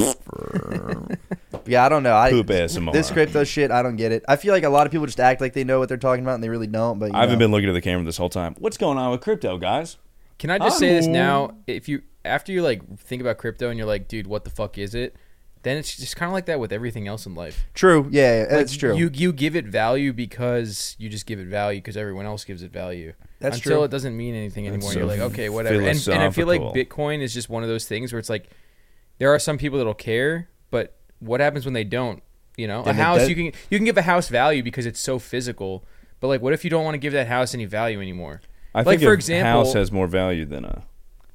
Yeah, I don't know. I, Poop A S M R. This crypto shit, I don't get it. I feel like a lot of people just act like they know what they're talking about, and they really don't. But you I haven't know. been looking at the camera this whole time. What's going on with crypto, guys? Can I just say this now? If you after you like think about crypto and you're like, dude, what the fuck is it? Then it's just kind of like that with everything else in life. True. Yeah, yeah, Like, that's true. You you give it value because you just give it value because everyone else gives it value. That's Until true. it doesn't mean anything anymore. so You're like, okay, whatever. And, and I feel like philosophical. Bitcoin is just one of those things where it's like, there are some people that'll care, but what happens when they don't? You know, a Then it house does- you can you can give a house value because it's so physical, but like, what if you don't want to give that house any value anymore? I Like, think for a example- house has more value than a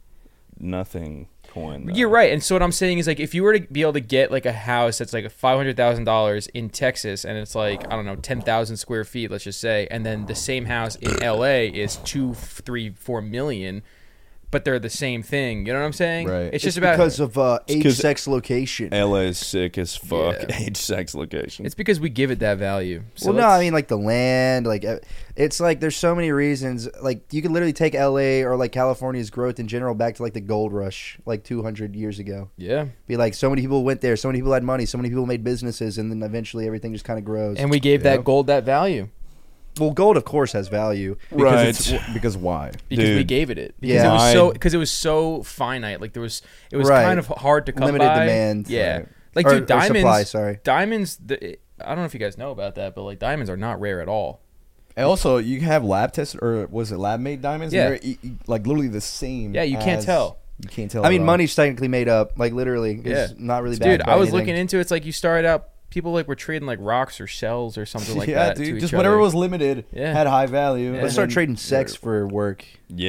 nothing coin. though. You're right, and so what I'm saying is like if you were to be able to get like a house that's like five hundred thousand dollars in Texas and it's like I don't know ten thousand square feet, let's just say, and then the same house in L A is two, three, four million, but they're the same thing. You know what I'm saying? Right. It's It's just about because of uh, age, 'cause sex, location. L A is sick as fuck. Yeah. Age, sex, location. it's because we give it that value. So well, no, let's- I mean like the land, like uh, it's like there's so many reasons. Like you could literally take L A or like California's growth in general back to like the gold rush, like two hundred years ago. yeah, Be like so many people went there, so many people had money, so many people made businesses, and then eventually everything just kind of grows. and we gave Yeah. that gold that value well, gold of course has value. Because Right. it's, because why? because we Dude. gave it it. Because Yeah. it was I- so because it was so finite. Like there was it was Right. kind of hard to come Limited by. demand. Yeah, Right. like Or- dude, or diamonds. supply, sorry. Diamonds. The, I don't know if you guys know about that, but like diamonds are not rare at all. And also, you have lab tested, or was it lab made diamonds? Yeah. And they're e- e- like literally the same. Yeah, you can't as- tell. You can't tell. I at mean, all. money's technically made up, like literally. It's Yeah. not really. Dude, backed by I was anything. looking into it. It's like you started out. People like were trading like rocks or shells or something like yeah, that. to dude. each Just other. whatever was limited Yeah. had high value. Yeah. Let's start trading sex for work.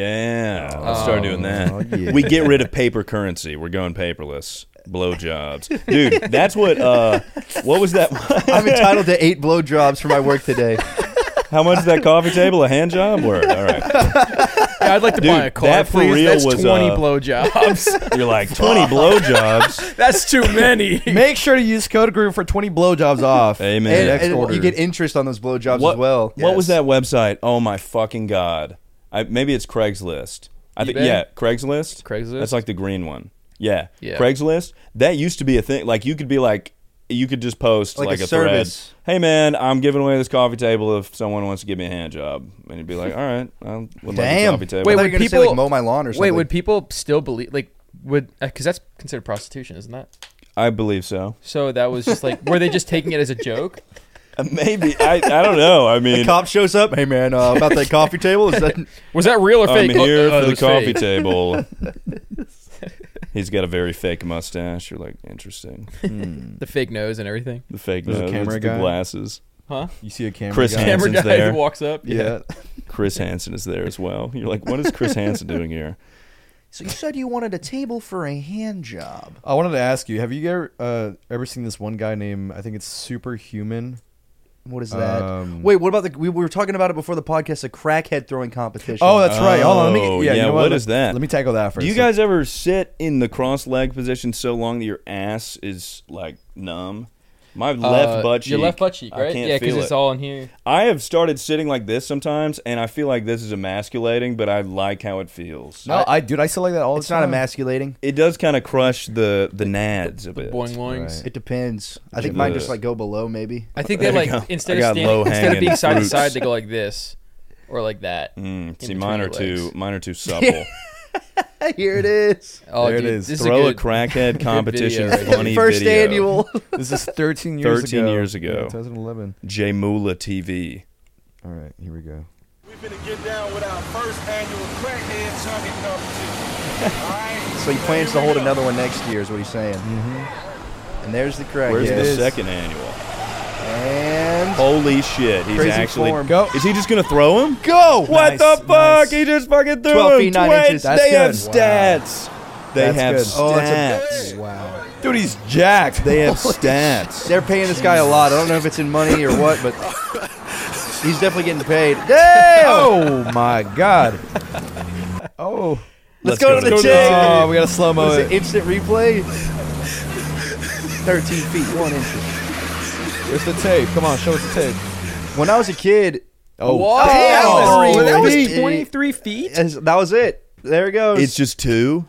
Yeah, let's start doing that. Oh, yeah. We get rid of paper currency. We're going paperless. Blowjobs, dude. That's what. Uh, what was that? I'm entitled to eight blowjobs for my work today. How much is that coffee table? A hand job? Word. All right. Yeah, I'd like to Dude, buy a car, that for please. real That's was, twenty uh, blowjobs. You're like twenty blowjobs. That's too many. Make sure to use code group for twenty blowjobs off. Amen. And, Next and order. you get interest on those blowjobs What, as well. what was Yes. that website? Oh my fucking god! I, maybe it's Craigslist. I think eBay? yeah, Craigslist. Craigslist? That's like the green one. Yeah. Yeah. Craigslist. That used to be a thing. Like you could be like, you could just post Like like, a a, thread. service. Hey man, I'm giving away this coffee table if someone wants to give me a hand job, and you'd be like, all right, I would like a Damn. coffee table. Wait, I thought would you were gonna say, people- like mow my lawn or something? Wait, would people still believe like would because that's considered prostitution, isn't that? I believe so. So that was just like were they just taking it as a joke? Uh, Maybe I. I don't know. I The mean, cop shows up. Hey man, uh, about that coffee table. Is that? Was that real or I'm fake? Oh, here oh, it for the was coffee fake. table. He's got a very fake mustache. You're like, interesting. Hmm. The fake nose and everything. The fake There's a nose, camera the guy? glasses. Huh? You see a camera Chris guy? Hansen. Camera Hansen's guy there. who walks up. Yeah. Chris Hansen is there as well. You're like, what is Chris Hansen doing here? So you said you wanted a table for a hand job. I wanted to ask you: have you ever uh, ever seen this one guy named I think it's Superhuman? What is that? Um, Wait, what about the? We were talking about it before the podcast. A crackhead throwing competition. Oh, that's right. Hold on. Let me. Oh, Yeah, yeah, you know what what is Let- that? Let me tackle that first. Do you guys ever sit in the cross leg position so long that your ass is like numb? My left Uh, butt cheek. Your left butt cheek, I right? can't Yeah, because feel it's it. all in here. I have started sitting like this sometimes, and I feel like this is emasculating, but I like how it feels. No, I, dude, I still like that all the It's not time. emasculating. It does kind of crush the the nads a bit. Boing boings. Right. It depends. I think Yeah. mine just like go below maybe. I think they There you like go. instead I of got standing, instead of low-hanging being side to fruits. side, they go like this or like that. Mm, see, between mine are your too legs. mine are too supple. Here it is. Oh, There it dude, is. This Throw is a, a good, crackhead competition. video right here. Funny First video. annual. This is thirteen years thirteen ago. years ago. Yeah, twenty eleven. J Mula T V. All right, here we go. We're finna get down with our first annual crackhead chugging competition. All right? So he plans Here to we hold go. another one next year, is what he's saying. Mm-hmm. And there's the crack. Where's yeah. the is. second annual? And Holy shit! He's Crazy actually. form. Go. Is he just gonna throw him? go. What Nice, the fuck? nice. He just fucking threw twelve him. feet, nine Wait, inches. That's they have good. stats. They That's have good. Oh, stats. it's a wow. Dude, he's jacked. They have stats. They're paying this guy a lot. I don't know if it's in money or what, but he's definitely getting paid. Damn! Oh my god. Oh. Let's, go, to the to chick. Oh, we got a slow mo. What is it, instant replay? thirteen feet, one inch. Where's the tape? Come on, show us the tape. When I was a kid, Oh, Whoa! Damn, that was feet. twenty-three feet. as- that was it. There it goes. It's just two.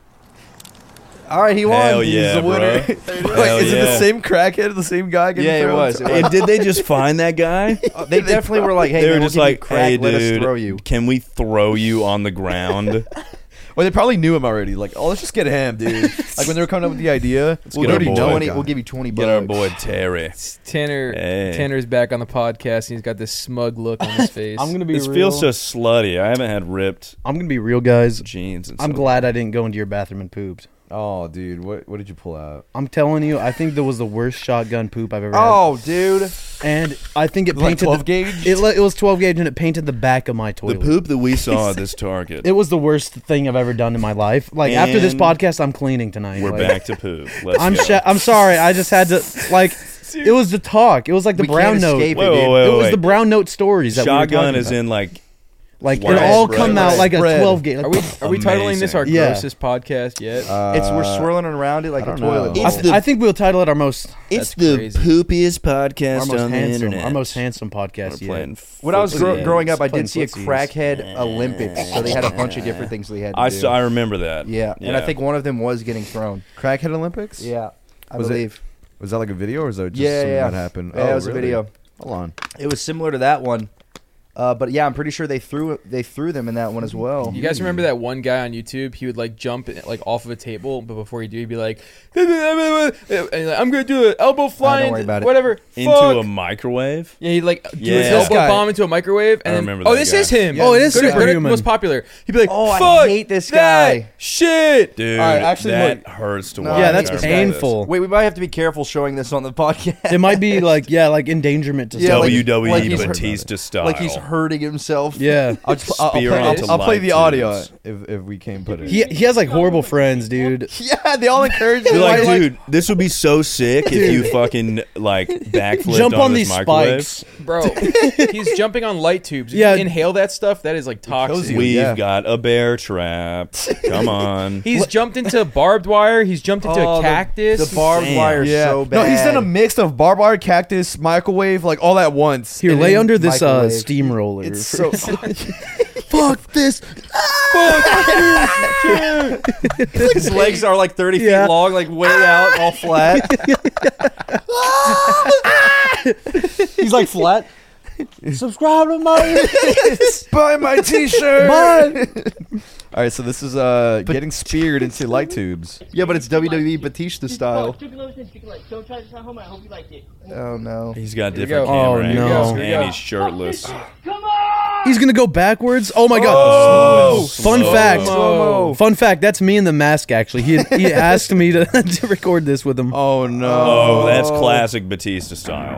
All right, he won. Hell He's yeah, the winner. bro. Wait, Hell is it yeah. the same crackhead, the same guy? getting Yeah, it thrown? was. It And did they just find that guy? Uh, they definitely were like, "Hey, they man, were we'll just give you like, crack, "Hey, let us dude, throw you." can we throw you on the ground?" Well, they probably knew him already. Like, oh, let's just get him, dude. Like when they were coming up with the idea, We'll get our give you boy. twenty. We'll give you twenty Get our bucks. boy Terry. Tanner, Hey. Tanner's back on the podcast. And he's got this smug look on his face. I'm gonna be This real. feels so slutty. I haven't had ripped I'm gonna be real, guys. jeans. And I'm so- glad I didn't go into your bathroom and pooped. oh, dude, what what did you pull out? I'm telling you, I think that was the worst shotgun poop I've ever Oh, dude. had. And I think it Like painted twelve the, gauge? It, li- it was twelve gauge and it painted the back of my The toilet. poop that we saw at this Target. It was the worst thing I've ever done in my life. Like after this And podcast, I'm cleaning tonight. We're Like, back to poop. Let's I'm go. sh- I'm sorry. I just had to like. It was the talk. It was like the We brown can't note. escape Wait, it, wait, dude. wait, It was wait. the brown note stories that we were Shotgun talking is about. in like like it Spread, all spread, come out like a spread. twelve gauge. Are we are we titling this our Yeah. grossest podcast yet? Uh, It's we're swirling around it like I a don't toilet. know. bowl. It's the- I think we'll title it our most it's That's the crazy. poopiest our podcast most on the handsome internet. our most handsome podcast We're yet. playing When I was footsie. gro- growing up, I Playing did see a footsies. crackhead Olympics, so they had a bunch of different things they had to I do. saw. I remember that. Yeah, and I think one of them was getting thrown. Crackhead Olympics? Yeah, I Was it- believe. Was that like a video or is that just Yeah, something yeah. that happened? Yeah, oh, it was really? a video. Hold on. It was similar to that one, uh, but yeah, I'm pretty sure they threw they threw them in that one as well. You guys remember that one guy on YouTube? He would like jump like off of a table, but before he do, he'd be like, and he's like, "I'm gonna do an elbow fly, don't into- worry about it. whatever." into Fuck. a microwave. Yeah, he'd like do Yeah. his This elbow guy- bomb into a microwave, and I then, remember oh, that this guy. is him. Yeah, oh, it is Good- good- Superhuman. most popular. He'd be like, Oh, I "Fuck hate this that guy." Shit." Dude, All right, actually, that look- hurts to No, watch. Yeah, I that's hate this I guy. remember painful. Wait, we might have to be careful showing this on the podcast. It might be like yeah, like endangerment to this. Yeah, like- W W E like he's hurt- Batista style. like he's hurting himself. yeah. I'll, just, I'll, I'll Spear play, onto I'll, I'll play light the audio tubes. if, if we can put it. He he has like horrible friends, dude. yeah, they all encourage You're him. like, Like- dude, this would be so sick if you fucking like backflipped Jump on this these microwave. spikes. Bro, he's jumping on light tubes. If Yeah. you inhale that stuff, that is like toxic. you. We've Yeah. got a bear trap. Come on. He's jumped into barbed wire. He's jumped into Oh, a the- cactus. The barbed Damn. wire yeah. so bad. No, he's done a mix of barbed wire, cactus, microwave, like all at once. Here, And lay then under this uh, microwave. steamroller. It's so. fuck this. His legs are like thirty Yeah. feet long, like way out, all flat. He's like flat. Subscribe to my. Buy my T-shirt. Bye. All right, so this is uh getting speared into light tubes. Yeah, but it's W W E Batista style. Don't try this at home. I hope you like it. Oh no. He's got Here we different go. camera Oh, angles, no. Here we go. and he's shirtless. Come on! He's gonna go backwards. Oh my god! Oh, Fun slow-mo. fact. Slow-mo. Fun fact. That's me in the mask. Actually, he he asked me to, to record this with him. Oh no! Oh, that's classic Batista style.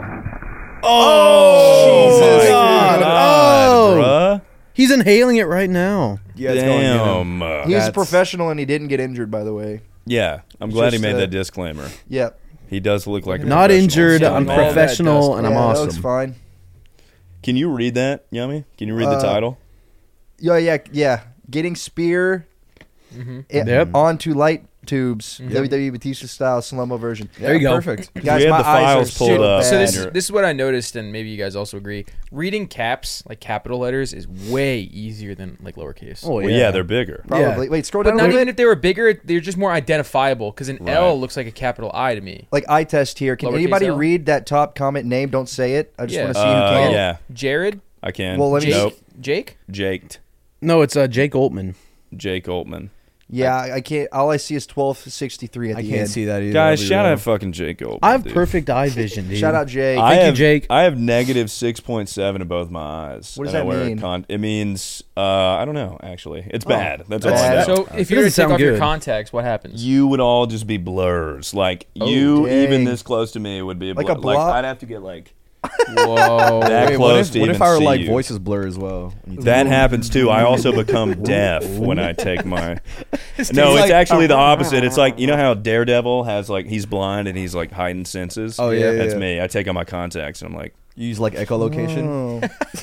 Oh, my God. God, Oh. bruh. He's inhaling it right now. Yeah, it's going in Damn. him. uh, He's a That's- professional and he didn't get injured, by the way. Yeah, I'm glad he Just, made uh, that disclaimer. Yeah. He does look like a Not professional. injured. So I'm all that professional dust. and I'm yeah, that looks awesome. fine. Can you read that, Yummy? Can you read the Uh, title? Yeah, yeah, yeah. Getting spear i- Yep. onto light tubes. W W E Batista style slow-mo version. There you go. Perfect. Guys, We had my the eyes files are pulled so up. bad. So this You're- this is what I noticed, and maybe you guys also agree. Reading caps, like capital letters, is way easier than like lowercase. Oh Well, yeah, they're bigger. Probably. Wait, scroll But down a not little even bit. if they were bigger, they're just more identifiable. Because an Right. L looks like a capital I to me. Like eye test here. Can Lowercase anybody L? read that top comment name? Don't say it. I just Yeah. want to see Uh, who can. yeah, Jared, I can. Well, let me- Jake, Nope. Jake. Jaked. No, it's uh, Jake Altman. Jake Altman. Yeah, I, I can't. All I see is twelve sixty-three at I the can't end. see that either. Guys, I'll be shout real. out fucking Jake Altman. I have dude. perfect eye vision, dude. Shout out Jay. I Thank you, have, Jake. I have negative six point seven in both my eyes. What does and I that wear a mean? Con- it means uh, I don't know. Actually, it's bad. That's all That's I know. bad. So if It you were to doesn't take sound off your good. contacts, what happens? you would all just be blurs. Like Oh, you, dang. even this close to me, would be a Like blur. a blob? I'd have to get like Whoa. that Wait, close what if, to what even if our see like you. voices blur as well? That happens too. I also become deaf when I take my. No, it's like- actually the opposite. It's like you know how Daredevil has like he's blind and he's like heightened senses. Oh, yeah, that's yeah. me. I take out my contacts and I'm like, You use like echolocation.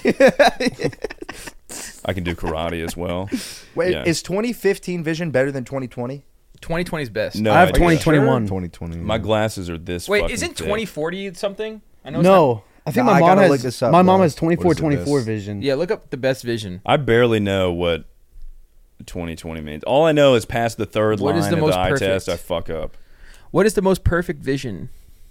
Oh. I can do karate as well. Wait, Yeah. is twenty fifteen vision better than twenty twenty? twenty twenty is best. No, I have idea. twenty twenty-one. twenty twenty. My glasses are this. Wait, fucking isn't thick. twenty forty something? I know. It's No, I think No, my I mom gotta has. look this up, my mom though. has twenty-four What is it, twenty-four this? vision. Not, yeah, look up the best vision. I barely know what twenty twenty means. All I know is past the third What line is the of most the eye perfect? test, I fuck up. What is the most perfect vision?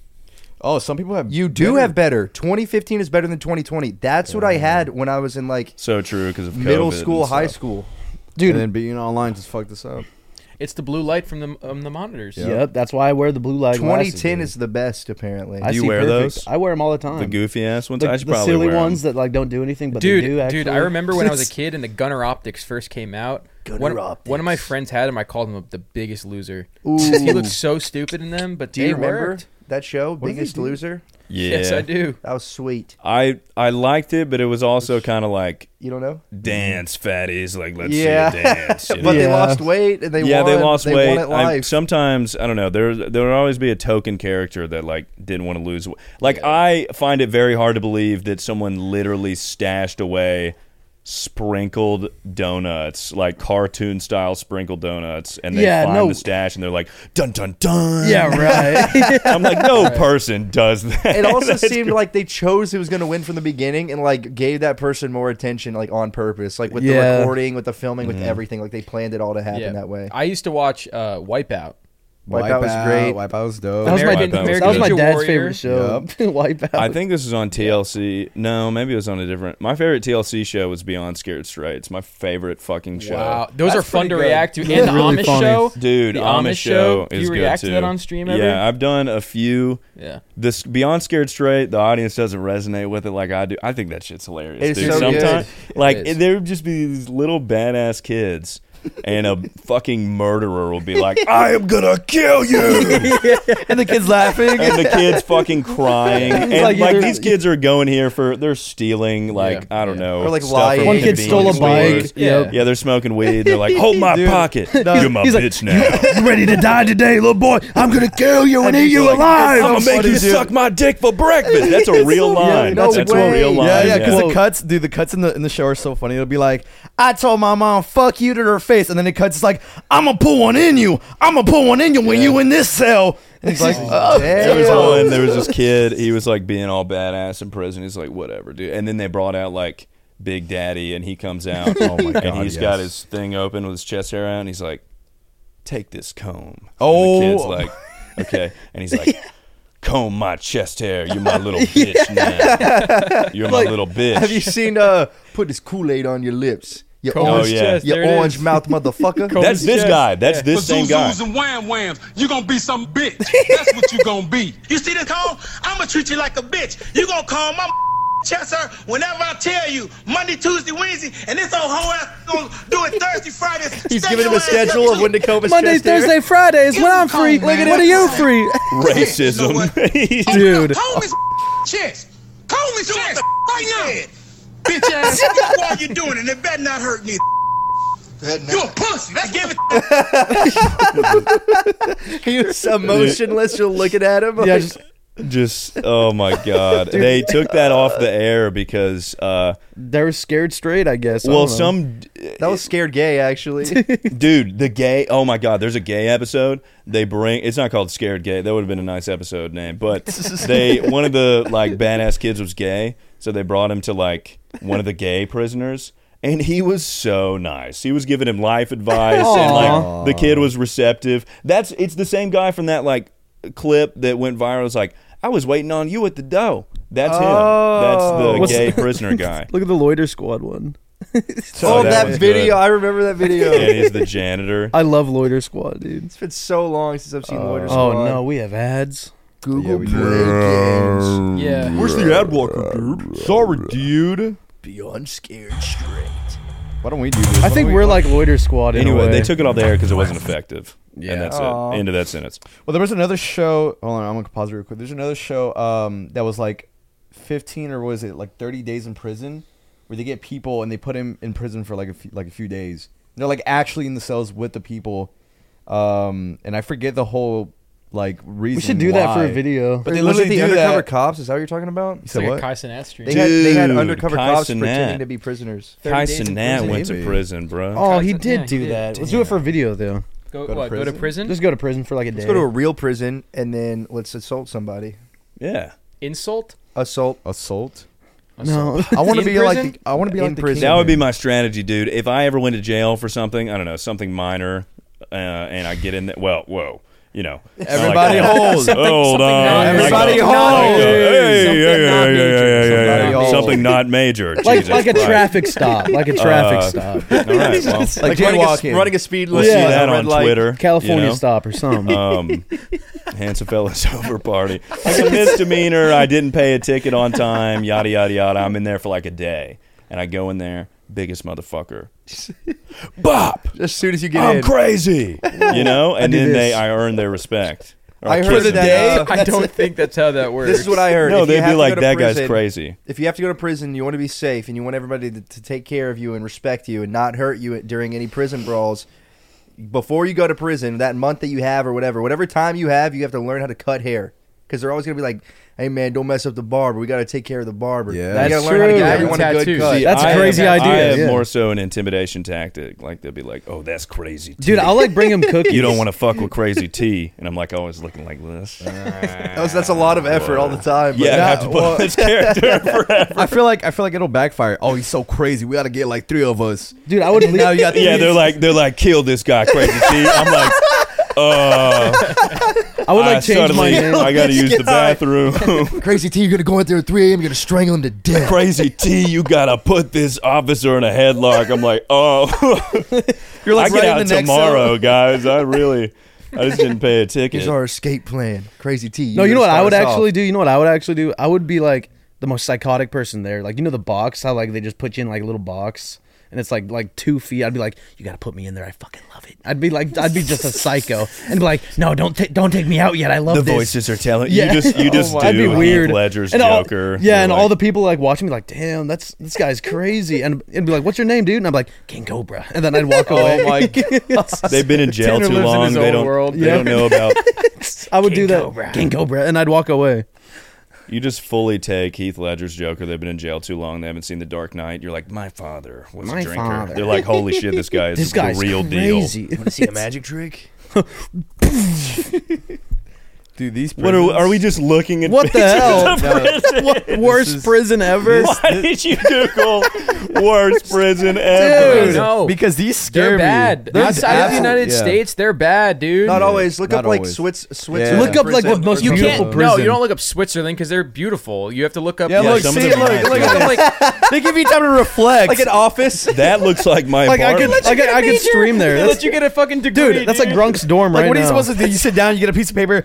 Oh, some people have. You do better- have better. twenty fifteen is better than twenty twenty. That's what I had when I was in like So true because of middle COVID school, and high stuff. school. Dude, And then being online just fucked this up. It's the blue light from the um, the monitors. Yep, that's why I wear the blue light twenty glasses. ten dude. is the best, apparently. I Do you see wear perfect. those? I wear them all the time. The goofy ass ones. the, I should the probably silly wear 'em. ones that like don't do anything, but Dude, they do. Actually. dude, I remember when I was a kid and the Gunner Optics first came out. Gunner one, Optics. one of my friends had them. I called him the biggest loser. Ooh. He looked so stupid in them, but Do you they remember worked. that show, What did Biggest they do? Loser? Yeah, Yes, I do. That was sweet. I I liked it, but it was also kind of like You don't know? dance fatties. Like let's Yeah. see a dance. you But know? they Yeah. lost weight and they yeah, won. they lost they weight. Won at I, life. sometimes I don't know. There there would always be a token character that like didn't want to lose. weight. Like I find it very hard to believe that someone literally stashed away sprinkled donuts, like cartoon style sprinkled donuts, and they Yeah, find no. the stash and they're like dun dun dun. Yeah, right. I'm like, no person does that. It also That's seemed cr- like they chose who was going to win from the beginning and like gave that person more attention, like on purpose, like with Yeah. the recording, with the filming, Mm-hmm. with everything. Like they planned it all to happen Yeah. that way. I used to watch uh, Wipeout. Wipeout was great. Wipeout was dope. That was my, American- Wipeout was that was my Ninja dad's Warrior. favorite show. Wipeout. I think this was on T L C. No, maybe it was on a different. My favorite T L C show was Beyond Scared Straight. It's my favorite fucking show. Wow, those That's are fun pretty to good. react to. Yeah, And the really Amish funny. show, Dude, the Amish, show Do is you good react too. to that on stream ever? Yeah, I've done a few. Yeah. This Beyond Scared Straight, the audience doesn't resonate with it like I do. I think that shit's hilarious. It's dude. so good. Sometimes, like, It is. there would just be these little badass kids. And a fucking murderer will be like, I am gonna kill you. and the kids laughing. And the kids fucking crying. And like like, either- these kids are going here for, they're stealing, like, Yeah, I don't yeah. know. Or, like, stuff lying. from One kid stole a convenience bike. stores. Yep. Yeah, they're smoking weed. They're like, hold my Dude, pocket. no, You're my he's like, bitch now. You ready to die today, little boy? I'm gonna kill you and eat you like, alive. I'm gonna make you suck my dick for breakfast. That's a real line. no That's way. a real line. Yeah, yeah, because yeah. the cuts, dude, the cuts in the in the show are so funny. It'll be like, I told my mom, "Fuck you" to her face, and then it cuts. It's like, I'm gonna pull one in you. I'm gonna pull one in you when you in this cell. And it's like, oh, There was Damn. one. There was this kid. He was like being all badass in prison. He's like, whatever, dude. And then they brought out like Big Daddy, and he comes out. Oh my God, And he's got yes. his thing open with his chest hair out, and he's like, take this comb. Oh. And the kid's like, okay. And he's like, comb my chest hair. You're my little bitch now. You're my little bitch. Have you seen uh put this Kool-Aid on your lips? You Comb orange, his chest, you there it orange is. mouth motherfucker. Comb That's his this chest. guy. That's Yeah. this same guy. and wham whams. You gonna be some bitch. That's what you gonna be. You see this call? I'ma treat you like a bitch. You gonna call my chest hurt whenever I tell you Monday, Tuesday, Wednesday, and this old hoe ass gonna do it Thursday, Friday. He's giving him a schedule of when to comb his Monday, chest hair. Thursday, Fridays when I'm free. Look at When are you free? Racism. Dude. Comb his chest. Comb his chest right now. Bitch ass. That's why you doing it, and it better not hurt me. You a pussy. Let's give it. He was emotionless. You're looking at him. Yeah, like- just Just oh my god, they took that off the air because uh, they were scared straight, I guess. I well, don't know. some that was scared gay, actually. dude, the gay. Oh my god, there's a gay episode. They bring. It's not called Scared Gay. That would have been a nice episode name, but they one of the like badass kids was gay, so they brought him to like one of the gay prisoners. And he was so nice. He was giving him life advice, and like the kid was receptive. That's it's the same guy from that like clip that went viral. It's like, I was waiting on you at the dough. That's him. That's the What's gay the- prisoner guy. Look at the Loiter Squad one. Oh, that that, was video. good. I remember that video. And he's the janitor. I love Loiter Squad, dude. It's been so long since I've seen Loiter Oh Squad. no, we have ads. Google we Play do. games. Yeah. Where's the ad blocker, dude? Sorry, dude. Beyond scared straight. Why don't we do this? I Why think don't we- we're like Loiter Squad. In a Anyway, way. they took it off the air because it wasn't effective. Yeah. And that's Aw. it. End of that sentence. Well, there was another show. Hold on, I'm gonna pause it real quick. There's another show um, that was like fifteen or was it like thirty days in prison, where they get people and they put them in prison for like a few, like a few days. They're like actually in the cells with the people, um, and I forget the whole like reason. we should do that for a why. video. But they Was it literally the do undercover that. cops? Is that what you're talking about? You It's said like what? a Kai Cenat stream. They had, they had Dude, undercover Kai cops Cenat. pretending to be prisoners. Kai thirty days in Cenat prison. went to Maybe. prison, bro. Oh, he Yeah, did he do did. that. Let's do it for a video though. Go, Go to what, go to prison? prison? Just go to prison for like a day. Let's go to a real prison and then let's assault somebody. Yeah. Insult? Assault. Assault. no. I want to In be like prison? the, I want to be In like the prison. That would be King. my strategy, dude. If I ever went to jail for something, I don't know, something minor, uh, and I get in there. Well, whoa. You know, Everybody like, hold. Something- hold something on. not- Everybody Like a- hold. like a- Hey, Something yeah, yeah, not yeah, major. yeah, yeah, Something yeah, not yeah. major. Something not major. like Jesus like a Christ. traffic stop, like a traffic Uh, stop, All right. Well, Like running, a, jaywalking. running a speed we'll limit. see Yeah. that red on light. Twitter. California you know? stop or something. Um, handsome fella's over party. Like a misdemeanor. I didn't pay a ticket on time. Yada yada yada. I'm in there for like a day, and I go in there, biggest motherfucker. Bop. As soon as you get I'm in. crazy. You know, and do then they, this. I earn their respect. Or I kiss heard them. that. Uh, I don't think that's how that works. this is what I heard. No, If you they'd have be to like, go to that guy's prison- crazy. If you have to go to prison, you want to be safe and you want everybody to, to take care of you and respect you and not hurt you during any prison brawls. Before you go to prison, that month that you have or whatever, whatever time you have, you have to learn how to cut hair. Because they're always going to be like, hey, man, don't mess up the barber. We got to take care of the barber. Yeah. you That's got to learn how to true. give everyone a good Tattoos. cut. See, That's a I crazy have, idea, I have yeah. more so an intimidation tactic. Like they'll be like, "Oh, that's crazy, T. Dude, I'll like bring him cookies. You don't want to fuck with crazy T," and I'm like always looking like this. That was- that's a lot of effort all the time. but- Yeah, I Nah, have to put well- on this character forever. I feel like I feel like it'll backfire. Oh, he's so crazy. We got to get like three of us. Dude, I would leave. Now you got Yeah, they're like they're like kill this guy, crazy T. I'm like, uh, I would like I change my suddenly name. I got to use the bathroom. Crazy T, you're going to go out there at three a.m. You're going to strangle him to death. Crazy T, you gotta put this officer in a headlock. I'm like, oh, You're like I get right in out the next tomorrow, cell. guys. I really, I just didn't pay a ticket. Here's our escape plan. Crazy T. No, you know what I would start us off. actually do? You know what I would actually do? I would be like the most psychotic person there. Like, you know the box? How like they just put you in like a little box and it's like like two feet. I'd be like, you gotta put me in there. I fucking love it. I'd be like, I'd be just a psycho and be like, no, don't ta- don't take me out yet. I love the this. voices are telling Yeah. you just you just Oh do my- That'd be Heath weird. Ledger's And all- Joker. yeah, You're and like, all the people like watching me like, damn, that's this guy's crazy. And it'd be like, what's your name, dude? And I'm like, King Cobra. And then I'd walk away. Oh my god, they've been in jail Tanner too lives in long. his They own don't. world. They Yeah. don't know about. I would King do that. Cobra. King Cobra. And I'd walk away. You just fully take Heath Ledger's Joker. They've been in jail too long. They haven't seen The Dark Knight. You're like, my father was My a drinker. father. They're like, holy shit, this guy is This the guy's real crazy. Want to see a magic trick? Dude, these deal. What are, prisons- are we just looking at? What the pictures hell? of prison? What worst is- prison ever? Why did you Google worst prison ever? Dude. No. Because these scare They're me. bad. They're Outside of the absolute- United yeah. States, they're bad, dude. Not always. Look Not up like always. Swiss, Switzerland. Look up, like, prison what most or You something. beautiful can't. prison. No, you don't look up Switzerland because they're beautiful. You have to look up. Yeah, Yeah, look, some of see, them look, are. look Look at up, that. like, They give you time to reflect. Like an office. That looks like my Like I could, apartment. I could, I could stream there. they That's, let you get a fucking degree. dude, that's like Grunk's dorm Like, right what are you now. supposed to do? You sit down, you get a piece of paper. I should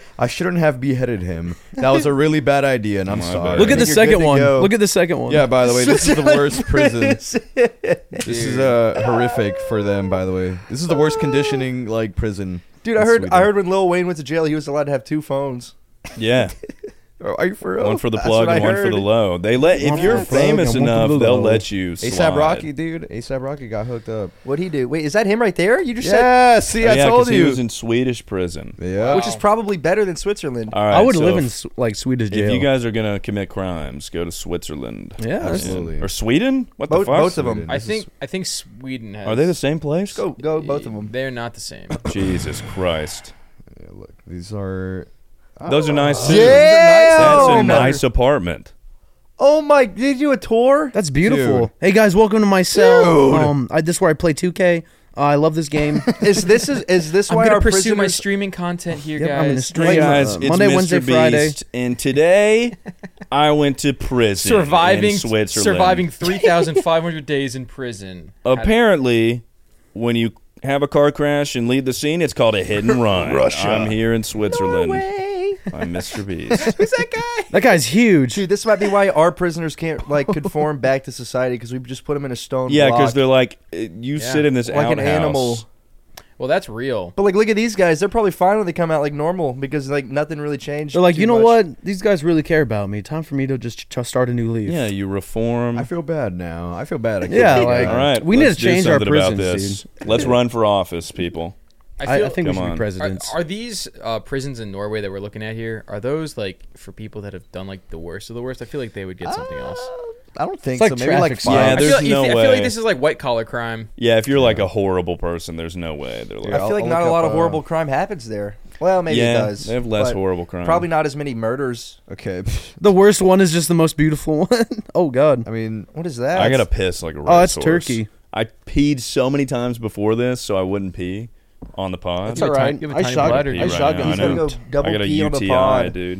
shouldn't have beheaded him. That was a really bad idea, and I'm My sorry. bad. Look at the You're second good to one. go. Look at the second one. Yeah, by the way, this is the worst prison. This This is uh, horrific for them, by the way. This is the worst conditioning, like, prison. Dude, I in heard Sweden. I heard when Lil Wayne went to jail, he was allowed to have two phones. Yeah, Are you for real? one for the That's plug what and I one for heard. the low. They let if One you're for the plug famous and one for enough, the they'll low. let you slide. ASAP Rocky, dude. ASAP Rocky got hooked up. What'd he do? Wait, is that him right there? You just said, Yeah, see, Oh, I yeah, told 'cause you. he was in Swedish prison. yeah. which is probably better than Switzerland. All right, I would so live in if- S- like Swedish jail. If you guys are gonna commit crimes, go to Switzerland. yeah, that's- Absolutely. Or Sweden? What Both- the fuck? both of 'em. Sweden. I This think is- I think Sweden has. Are they the same place? Go, go, both of them. They're not the same. Jesus Christ. Yeah, look, these are. Those are nice too. Damn! That's a nice apartment. Oh my! Did you do a tour? That's beautiful. Dude. Hey guys, welcome to my cell. Dude. Um, I, this is where I play two K. Uh, I love this game. Is this is is this I'm why gonna our pursue my prisoners? streaming content here, Yep, I'm gonna guys. stream. Hey Like, guys, uh, it's Monday, Mister Wednesday, Beast, Friday. and today I went to prison. Surviving in Switzerland. surviving three thousand five hundred days in prison. Apparently, when you have a car crash and leave the scene, it's called a hit and run. Russia. I'm here in Switzerland. Way. I'm Mister Beast. Who's that guy? That guy's huge. Dude, this might be why our prisoners can't like conform back to society because we just put them in a stone. Yeah, block. because they're like, uh, you Yeah. sit in this Like an outhouse. animal. Well, that's real. But like, look at these guys. They're probably fine when they come out like normal because like nothing really changed. They're like, too you know much. what? These guys really care about me. Time for me to just ch- start a new leaf. Yeah, you reform. I feel bad now. I feel bad. I can't Yeah, do like- that. All right, We need let's to change do our something about prisons, this. Let's run for office, people. I I, feel. I think we Come should on. be are, presidents. are these uh, prisons in Norway that we're looking at here? Are those like for people that have done like the worst of the worst? I feel like they would get something else. I don't think It's like so. Maybe like traffic five. Yeah, I feel, there's like, no I feel way. like this is like white collar crime. Yeah, if you're like a horrible person, there's no way. They're I like, Yeah, feel I'll- like I'll not a look lot up, of uh, horrible crime happens there. Well, maybe yeah, it does. they have less but horrible crime. Probably not as many murders. Okay. The worst one is just the most beautiful one. Oh God. I mean, What is that? I gotta piss like a Oh, that's racehorse. turkey. I peed so many times before this, so I wouldn't pee on the pod. It's all right. You have a I tiny shot. bladder, Pee I dude. right shotgun. now, I He's gonna know. go double I got a pee on the U T I, pod. dude.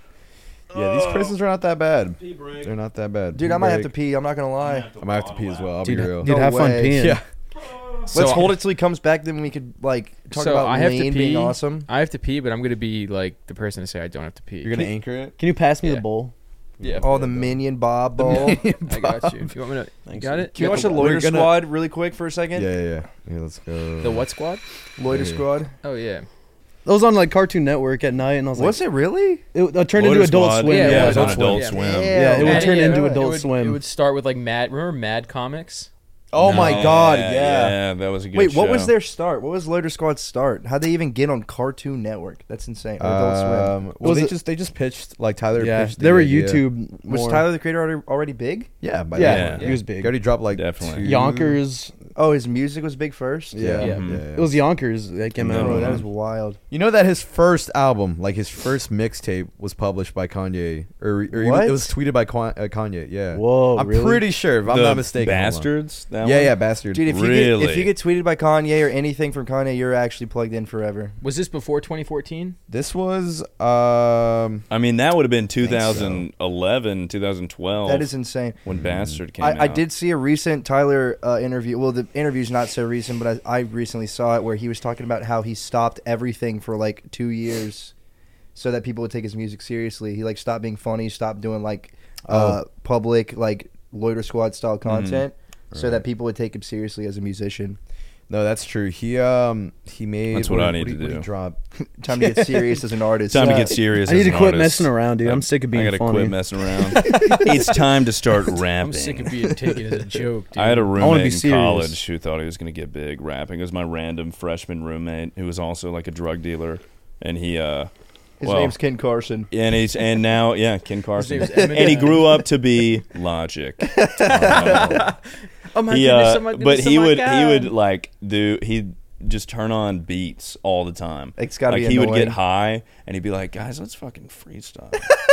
yeah, these prisons are not that bad. They're not that bad. Dude, Pee I might have to break. pee. I'm not gonna lie. I might have to pee as well. I'll Dude, be real. dude, No have fun way. peeing. Yeah. So- Let's hold it till he comes back. Then we could like talk So about I have to lean pee. being awesome. I have to pee, but I'm gonna be like the person to say I don't have to pee. You're gonna anchor it. Can you pass me Yeah. the bowl? yeah. Oh, the minion Bob bowl. I got you. You want me to? You got it. Can you watch the We're Loiter gonna- Squad really quick for a second? Yeah, yeah, yeah. Yeah, let's go. The what squad? Loiter Yeah. Squad. Oh yeah. That was on like Cartoon Network at night, and I was like, Was it really? it, it turned Loiter into Adult Squad. Swim. Yeah, Yeah, it it was was on Adult Adult Swim. Swim. Yeah, it would Mad- turn yeah, into it Adult would- Swim. It would start with like Mad. Remember Mad Comics? Oh my No. God! Yeah, Yeah. yeah, that was a good Wait, what was show. their start? What was Loiter Squad's start? How'd they even get on Cartoon Network? That's insane. Or Adult Swim. Um, well, Was they it- just they just pitched like Tyler. Yeah, pitched the they were idea. YouTube. Was more. Tyler the Creator already, already big? Yeah, by Yeah, then. he was He big. already dropped like Definitely. two- Yonkers. Oh, his music was big first. Yeah, Yeah. yeah. Mhm. yeah. It was Yonkers that came out. Bro, Mhm. that is wild. You know that his first album, like his first mixtape, was published by Kanye, or, or What? it was tweeted by Quan- uh, Kanye. Yeah. Whoa, I'm really? pretty sure if I'm The not mistaken. Hold on. Bastards. That Yeah, one? yeah, bastard. Dude, if you get Really? if you get tweeted by Kanye or anything from Kanye, you're actually plugged in forever. Was this before twenty fourteen? This was um. I mean, that would have been think so. twenty eleven, twenty twelve. That is insane. when Bastard came out. I, I did see a recent Tyler uh, interview. Well, the interview's not so recent, but I, I recently saw it where he was talking about how he stopped everything for like two years, so that people would take his music seriously. He like stopped being funny, stopped doing like uh, public like Loiter Squad style content, so that people would take him seriously as a musician. No, that's true. He um he made. That's what I did- need did to he- what did do. he drop? Time to get serious as an artist. Time to Uh, get serious. I need as to an quit artist. messing around, dude. I'm sick of being I gotta funny. quit messing around. It's time to start rapping. I'm sick of being taken as a joke, dude. I had a wanna roommate be in serious. college who thought he was going to get big rapping. It was my random freshman roommate who was also like a drug dealer, and he uh, His well, name's Ken Carson. and he's and now yeah, Ken Carson, name is Eminem. and he grew up to be Logic. Um, Oh my he, goodness! uh, Oh my goodness! but he oh my would God. he would like do he'd just turn on beats all the time. It's gotta like be he would annoying. get high and he'd be like, guys, let's fucking freestyle.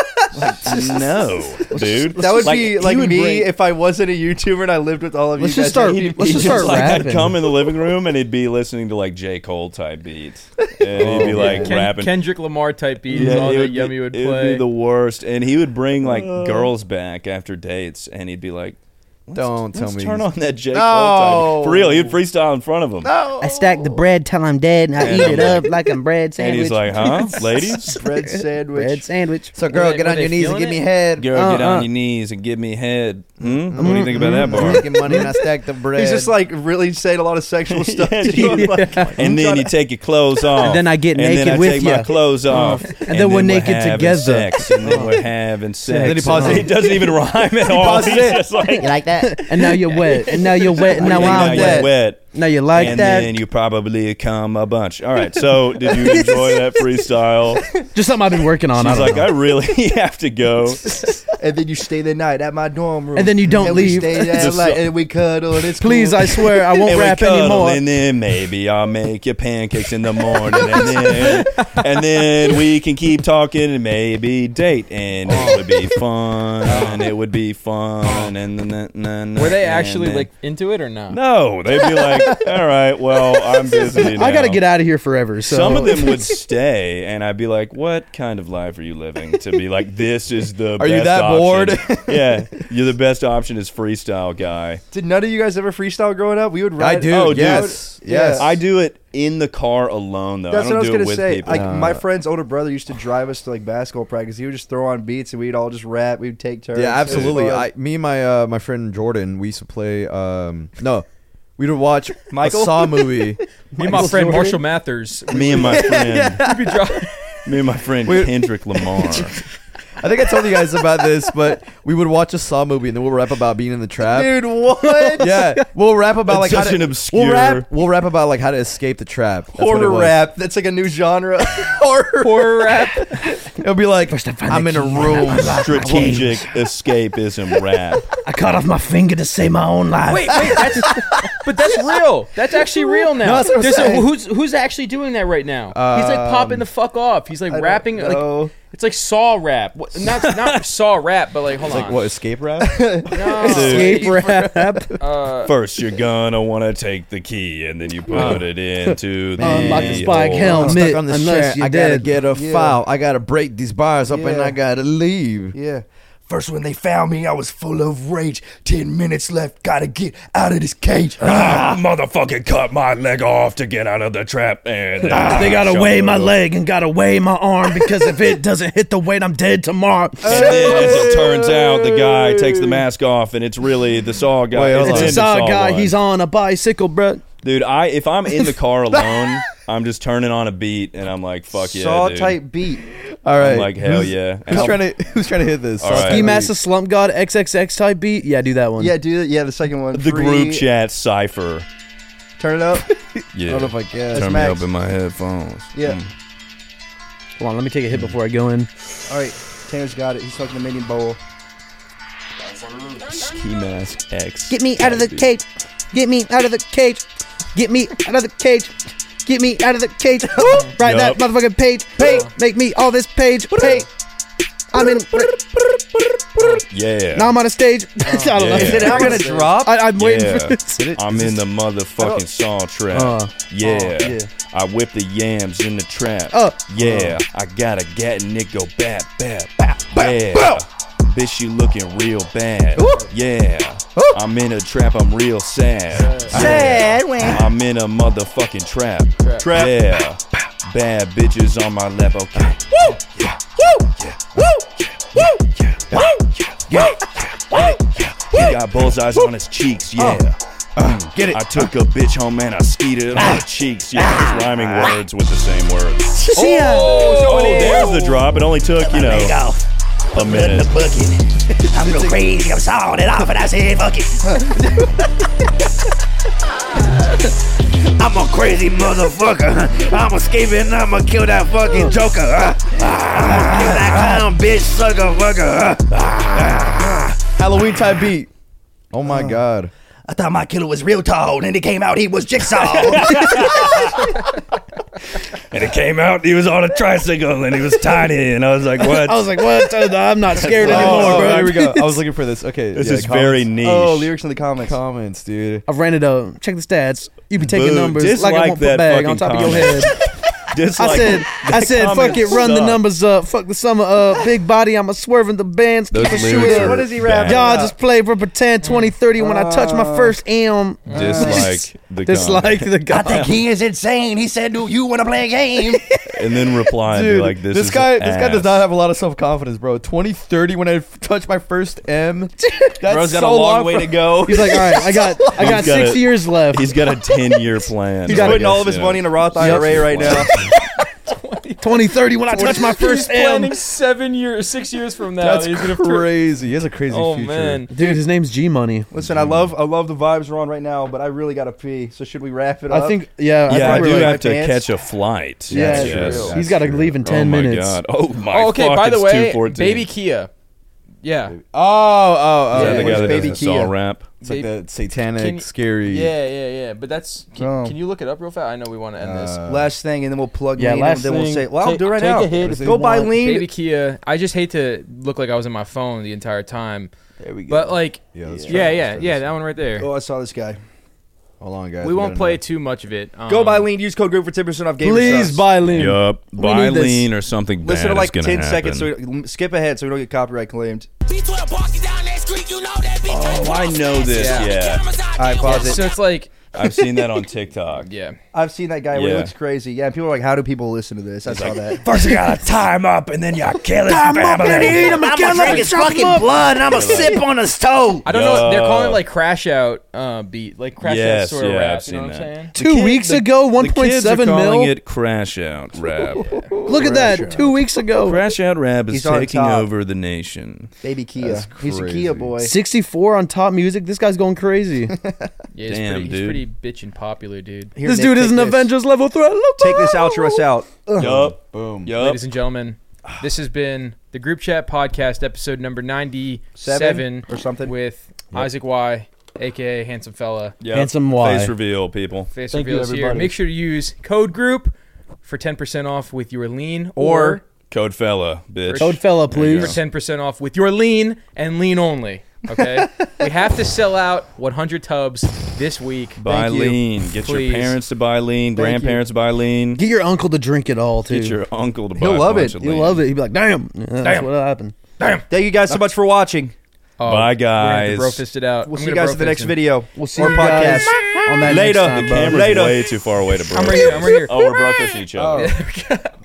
like, no, dude. That would Like, be he like would me bring- if I wasn't a YouTuber and I lived with all of Let's you just guys. start- He'd- let's he'd just start like I'd rapping. come in the living room and he'd be listening to like J. Cole type beats, and he'd be like Ken- rapping. Kendrick Lamar type beats Yeah, on it that be- Yummy would it play. be the worst, and he would bring like girls back after dates, and he'd be like, Don't tell Let's me. turn on that Jake No. Paul type. For real, he'd freestyle in front of him. No. I stack the bread till I'm dead, and I And eat I'm it up like- like I'm bread And sandwich. he's like, huh, ladies? Bread sandwich. bread sandwich. So, girl, they- get were on they your knees and feeling give me it? head. Girl, get Uh, on uh. your knees and give me head. Hmm? What do you think about that, I'm bar? making money and I stack the bread. He's just like really saying a lot of sexual stuff. Yeah, to you. dude. Like, And then you take your clothes off. And then I get and naked then I with take ya. my clothes off. And then we're we're naked having together. Sex, and then we're having sex. then he And pauses. It doesn't even rhyme at all. pauses He's it. just like, You like that? And now you're wet. And now you're wet. And now and now I'm you're wet. wet. Now you like and that? then you probably come a bunch. All right. So, did you enjoy that freestyle? Just something I've been working on. She's I don't like, know. I really have to go. and then you stay the night at my dorm room. And then you don't and leave. We stay there Just like, so- and we cuddle. And it's Please, cool. I swear, I won't And we rap cuddle, anymore. and then maybe I'll make you pancakes in the morning, and then and then we can keep talking and maybe date, and it would be fun, and it would be fun, and then then Were they and actually then- like into it or not? No, they'd be like, all right, well, I'm busy now. I got to get out of here forever. So Some of them would stay, and I'd be like, "What kind of life are you living?" To be like, "This is the Are best you that option." bored? Yeah, you're the best option is freestyle guy. Did none of you guys ever freestyle growing up? We would ride. I do. Oh, dude. yes. Yeah. Yes. I do it in the car alone, though. That's I don't what I was do it gonna with say. people. Like Uh, my friend's older brother used to drive us to like basketball practice. He would just throw on beats and we'd all just rap. We'd take turns. Yeah, It was absolutely. fun. I, me and my uh, my friend Jordan, we used to play. Um, no, we would watch Michael? a Saw movie. Me and my friend Marshall Mathers. me and my friend, we'd be dri- me and my friend Wait. Kendrick Lamar. I think I told you guys about this, but we would watch a Saw movie and then we'll rap about being in the trap. Dude, what? Yeah, we'll rap about like That's how such to, an obscure- We'll rap, we'll rap about like how to escape the trap. That's what it Horror was. rap. That's like a new genre. Horror. horror rap. It'll be like I'm in a room. Strategic escapism rap. I cut off my finger to save my own life. Wait, wait, that's but that's real. That's actually real now. No, that's what I'm There's a- saying. who's who's actually doing that right now? He's like popping Um, the fuck off. He's like I don't rapping like know. it's like Saw rap. What- Not not Saw rap, but like hold Like on. what escape rap? No, escape like, rap. uh, First, you're gonna want to take the key, and then you put it into the Unlock the spike hole. helmet. I'm stuck on this unless chair. you're I gotta dead. get a Yeah. file. I gotta break these bars up and Yeah. I gotta leave. Yeah. First, when they found me, I was full of rage. Ten minutes left. Gotta get out of this cage. Ah, motherfucking cut my leg off to get out of the trap, and then They gotta shut weigh it my up. leg and gotta weigh my arm because if it doesn't hit the weight, I'm dead tomorrow. And then, as it turns out, the guy takes the mask off, and it's really the Saw guy. Wait, hold It's on. It's a in the Saw guy. one. He's on a bicycle, bro. Dude, I if I'm in the car alone, I'm just turning on a beat, and I'm like, "Fuck yeah, Saw dude!" type beat. All right. I'm like, "Hell Who's- yeah!" And Who's I'll- trying to Who's trying to hit this? All Saw right. type Ski beat. Master Slump God X X X type beat. Yeah, do that one. Yeah, do that. Yeah, the second one. the Free. group chat cipher. Turn it up. Yeah, I don't know if I can. turn me Max. up in my headphones. Yeah. Mm. Hold on, let me take a hit before I go in. All right. Tanner's got it. He's fucking the minion bowl. Ski mask X. Get me out of the Dude. cage. Get me out of the cage. Get me out of the cage. Get me out of the cage. Write that Yup. motherfucking page. Pay. Make me all this page. Pay. I'm in. Yeah. Now I'm on a stage. I don't know. Yeah. Is it Not gonna gonna drop. I, I'm waiting Yeah. for this. I'm in the motherfucking saw trap. Uh, yeah. Oh, yeah. I whip the yams in the trap. Uh. yeah. I got a gat and it go bap, bap, bap. Yeah. Bitch, you looking real bad. Yeah. I'm in a trap, I'm real sad. Sad when. I'm in a motherfucking trap. Trap. Yeah. Bad bitches on my lap, okay. Woo! Yeah. Woo! Yeah. Woo! Woo! Yeah. Woo! Yeah. Yeah. He got bullseyes on his cheeks, yeah. Mm. Get it. I took a bitch home and I skeeted it on the cheeks. Yeah, just rhyming words with the same words. See ya. Oh, there's the drop. It only took, you know, a minute. I'm real crazy. I'm sawing it off and I said, fuck it. I'm a crazy motherfucker. I'm escaping. I'm gonna kill that fucking joker. Uh, I'm gonna kill that clown bitch sucker fucker. Uh, Halloween type beat. Oh my god. I thought my killer was real tall, and then it came out he was Jigsaw. And it came out, he was on a tricycle and he was tiny. And I was like, what? I was like, what? I'm not scared Oh, anymore, oh, bro. here we go. I was looking for this. Okay. This yeah, is comments. very niche. Oh, lyrics in the comments. Comments, dude. I've ran it up. Check the stats. You be taking Boo. numbers Dislike like I won't that put bag on fucking top of your comment. head. Dislike. I said, I That said, fuck comment it, run the sucked. numbers up, fuck the summer up, big body, I'm a swerving the bands, keep Those a lyrics shoe are What is he rapping bad. Y'all about? just play for pretend twenty thirty when I touch my first M. Dislike the Dislike comment. the guy. he is insane. He said, "Do you want to play a game?" And then reply and be Dude, like, "This, this is guy, this guy does ass. not have a lot of self confidence, bro. twenty thirty when I f- touch my first M. That's Bro's got so a long way from- to go. He's like, all right, I got, I got He's got six a- years left. He's got a ten-year plan. He's I putting guess, all of his you know. money in a Roth I R A right now. twenty thirty when I touch my He's first M. planning seven years, six years from now. That's he's gonna crazy. He has a crazy Oh future. man, Dude, his name's G Money. Listen, I love, I love the vibes we're on right now, but I really gotta pee. So should we wrap it up? I think, yeah, I Yeah, I think do we're like, have to pants. catch a flight. yeah, Yes. he's got to leave in ten oh my minutes. God. Oh my. Oh, okay. Fuck, By the it's way, two fourteen. Baby Kia. Yeah. Oh, oh, oh. Is that Yeah, the where's guy that Baby does the Kia? saw rap? It's like Baby- that satanic, Can you- scary. Yeah, yeah, yeah. But that's. Can, Oh. can you look it up real fast? I know we want to end this. Uh, last thing, and then we'll plug Yeah, lean, last and then we'll thing. say, "Well, I'll Take- do it right take now." a hit if Go you buy want. lean. Baby Kia. I just hate to look like I was on my phone the entire time. There we go. But like, yeah, let's try yeah, this, yeah, try yeah. this. That one right there. Oh, I saw this guy. Hold on, guys. we won't gotta play know. too much of it. Um, Go buy lean. Use code group for ten percent off. Gamer Please subs. buy lean. Yup. We Buy need this. lean or something Listen bad to like is ten gonna seconds. happen. So we, skip ahead, so we don't get copyright claimed. Oh, I know this. Yeah. Yeah. All right, pause it. So it's like, I've seen that on TikTok. yeah. I've seen that guy where he Yeah. looks crazy. Yeah, people are like, "How do people listen to this?" I saw that. First you gotta tie him up and then you kill his family. I'm gonna drink his fucking blood and I'm gonna sip on his toe. I don't know. They're calling it Yo. like crash out uh, beat, like crash Yes, out sort of yeah, rap. I've You know seen what I'm that. saying? Two kid- weeks the- ago, The one point kids are seven calling mil. it crash out rap. Look at that. Two weeks ago. Crash out rap is He's on taking top. over the nation. Baby Kia. That's He's a crazy. Kia boy. sixty-four on top music. This guy's going crazy. Yeah, he's, Damn, pretty, he's dude. pretty bitchin' popular, dude. Here, This Nick, dude is take an this. Avengers level threat. Take this outro us out. Ugh. Yup. Boom. Yup. Ladies and gentlemen, this has been the Group Chat Podcast, episode number ninety-seven Seven or something. with Isaac Y, aka Handsome Fella. Yup. Handsome Y. Face reveal, people. Face Thank you, reveals here. everybody. Make sure to use code group for ten percent off with your lean, or Code fella, bitch. Code fella, There you for please. ten percent off with your lean and lean only. Okay, we have to sell out one hundred tubs this week. Buy Thank you. lean. Get Please. your parents to buy lean. Thank grandparents to buy lean. Get your uncle to drink it all, too. Get your uncle to buy He'll a love bunch it. of He'll lean. love it. He'd be like, damn. Yeah, that's Damn. what happened. Thank you guys so much for watching. Oh, Bye, we're gonna have guys. to bro fist it out. We'll I'm see you gonna guys in the bro next fist him. video. We'll see or you podcast. guys on that Later. next time, The bro. camera's Later. way too far away to bro. I'm right here. I'm right here. Oh, we're bro fishing each other. Oh,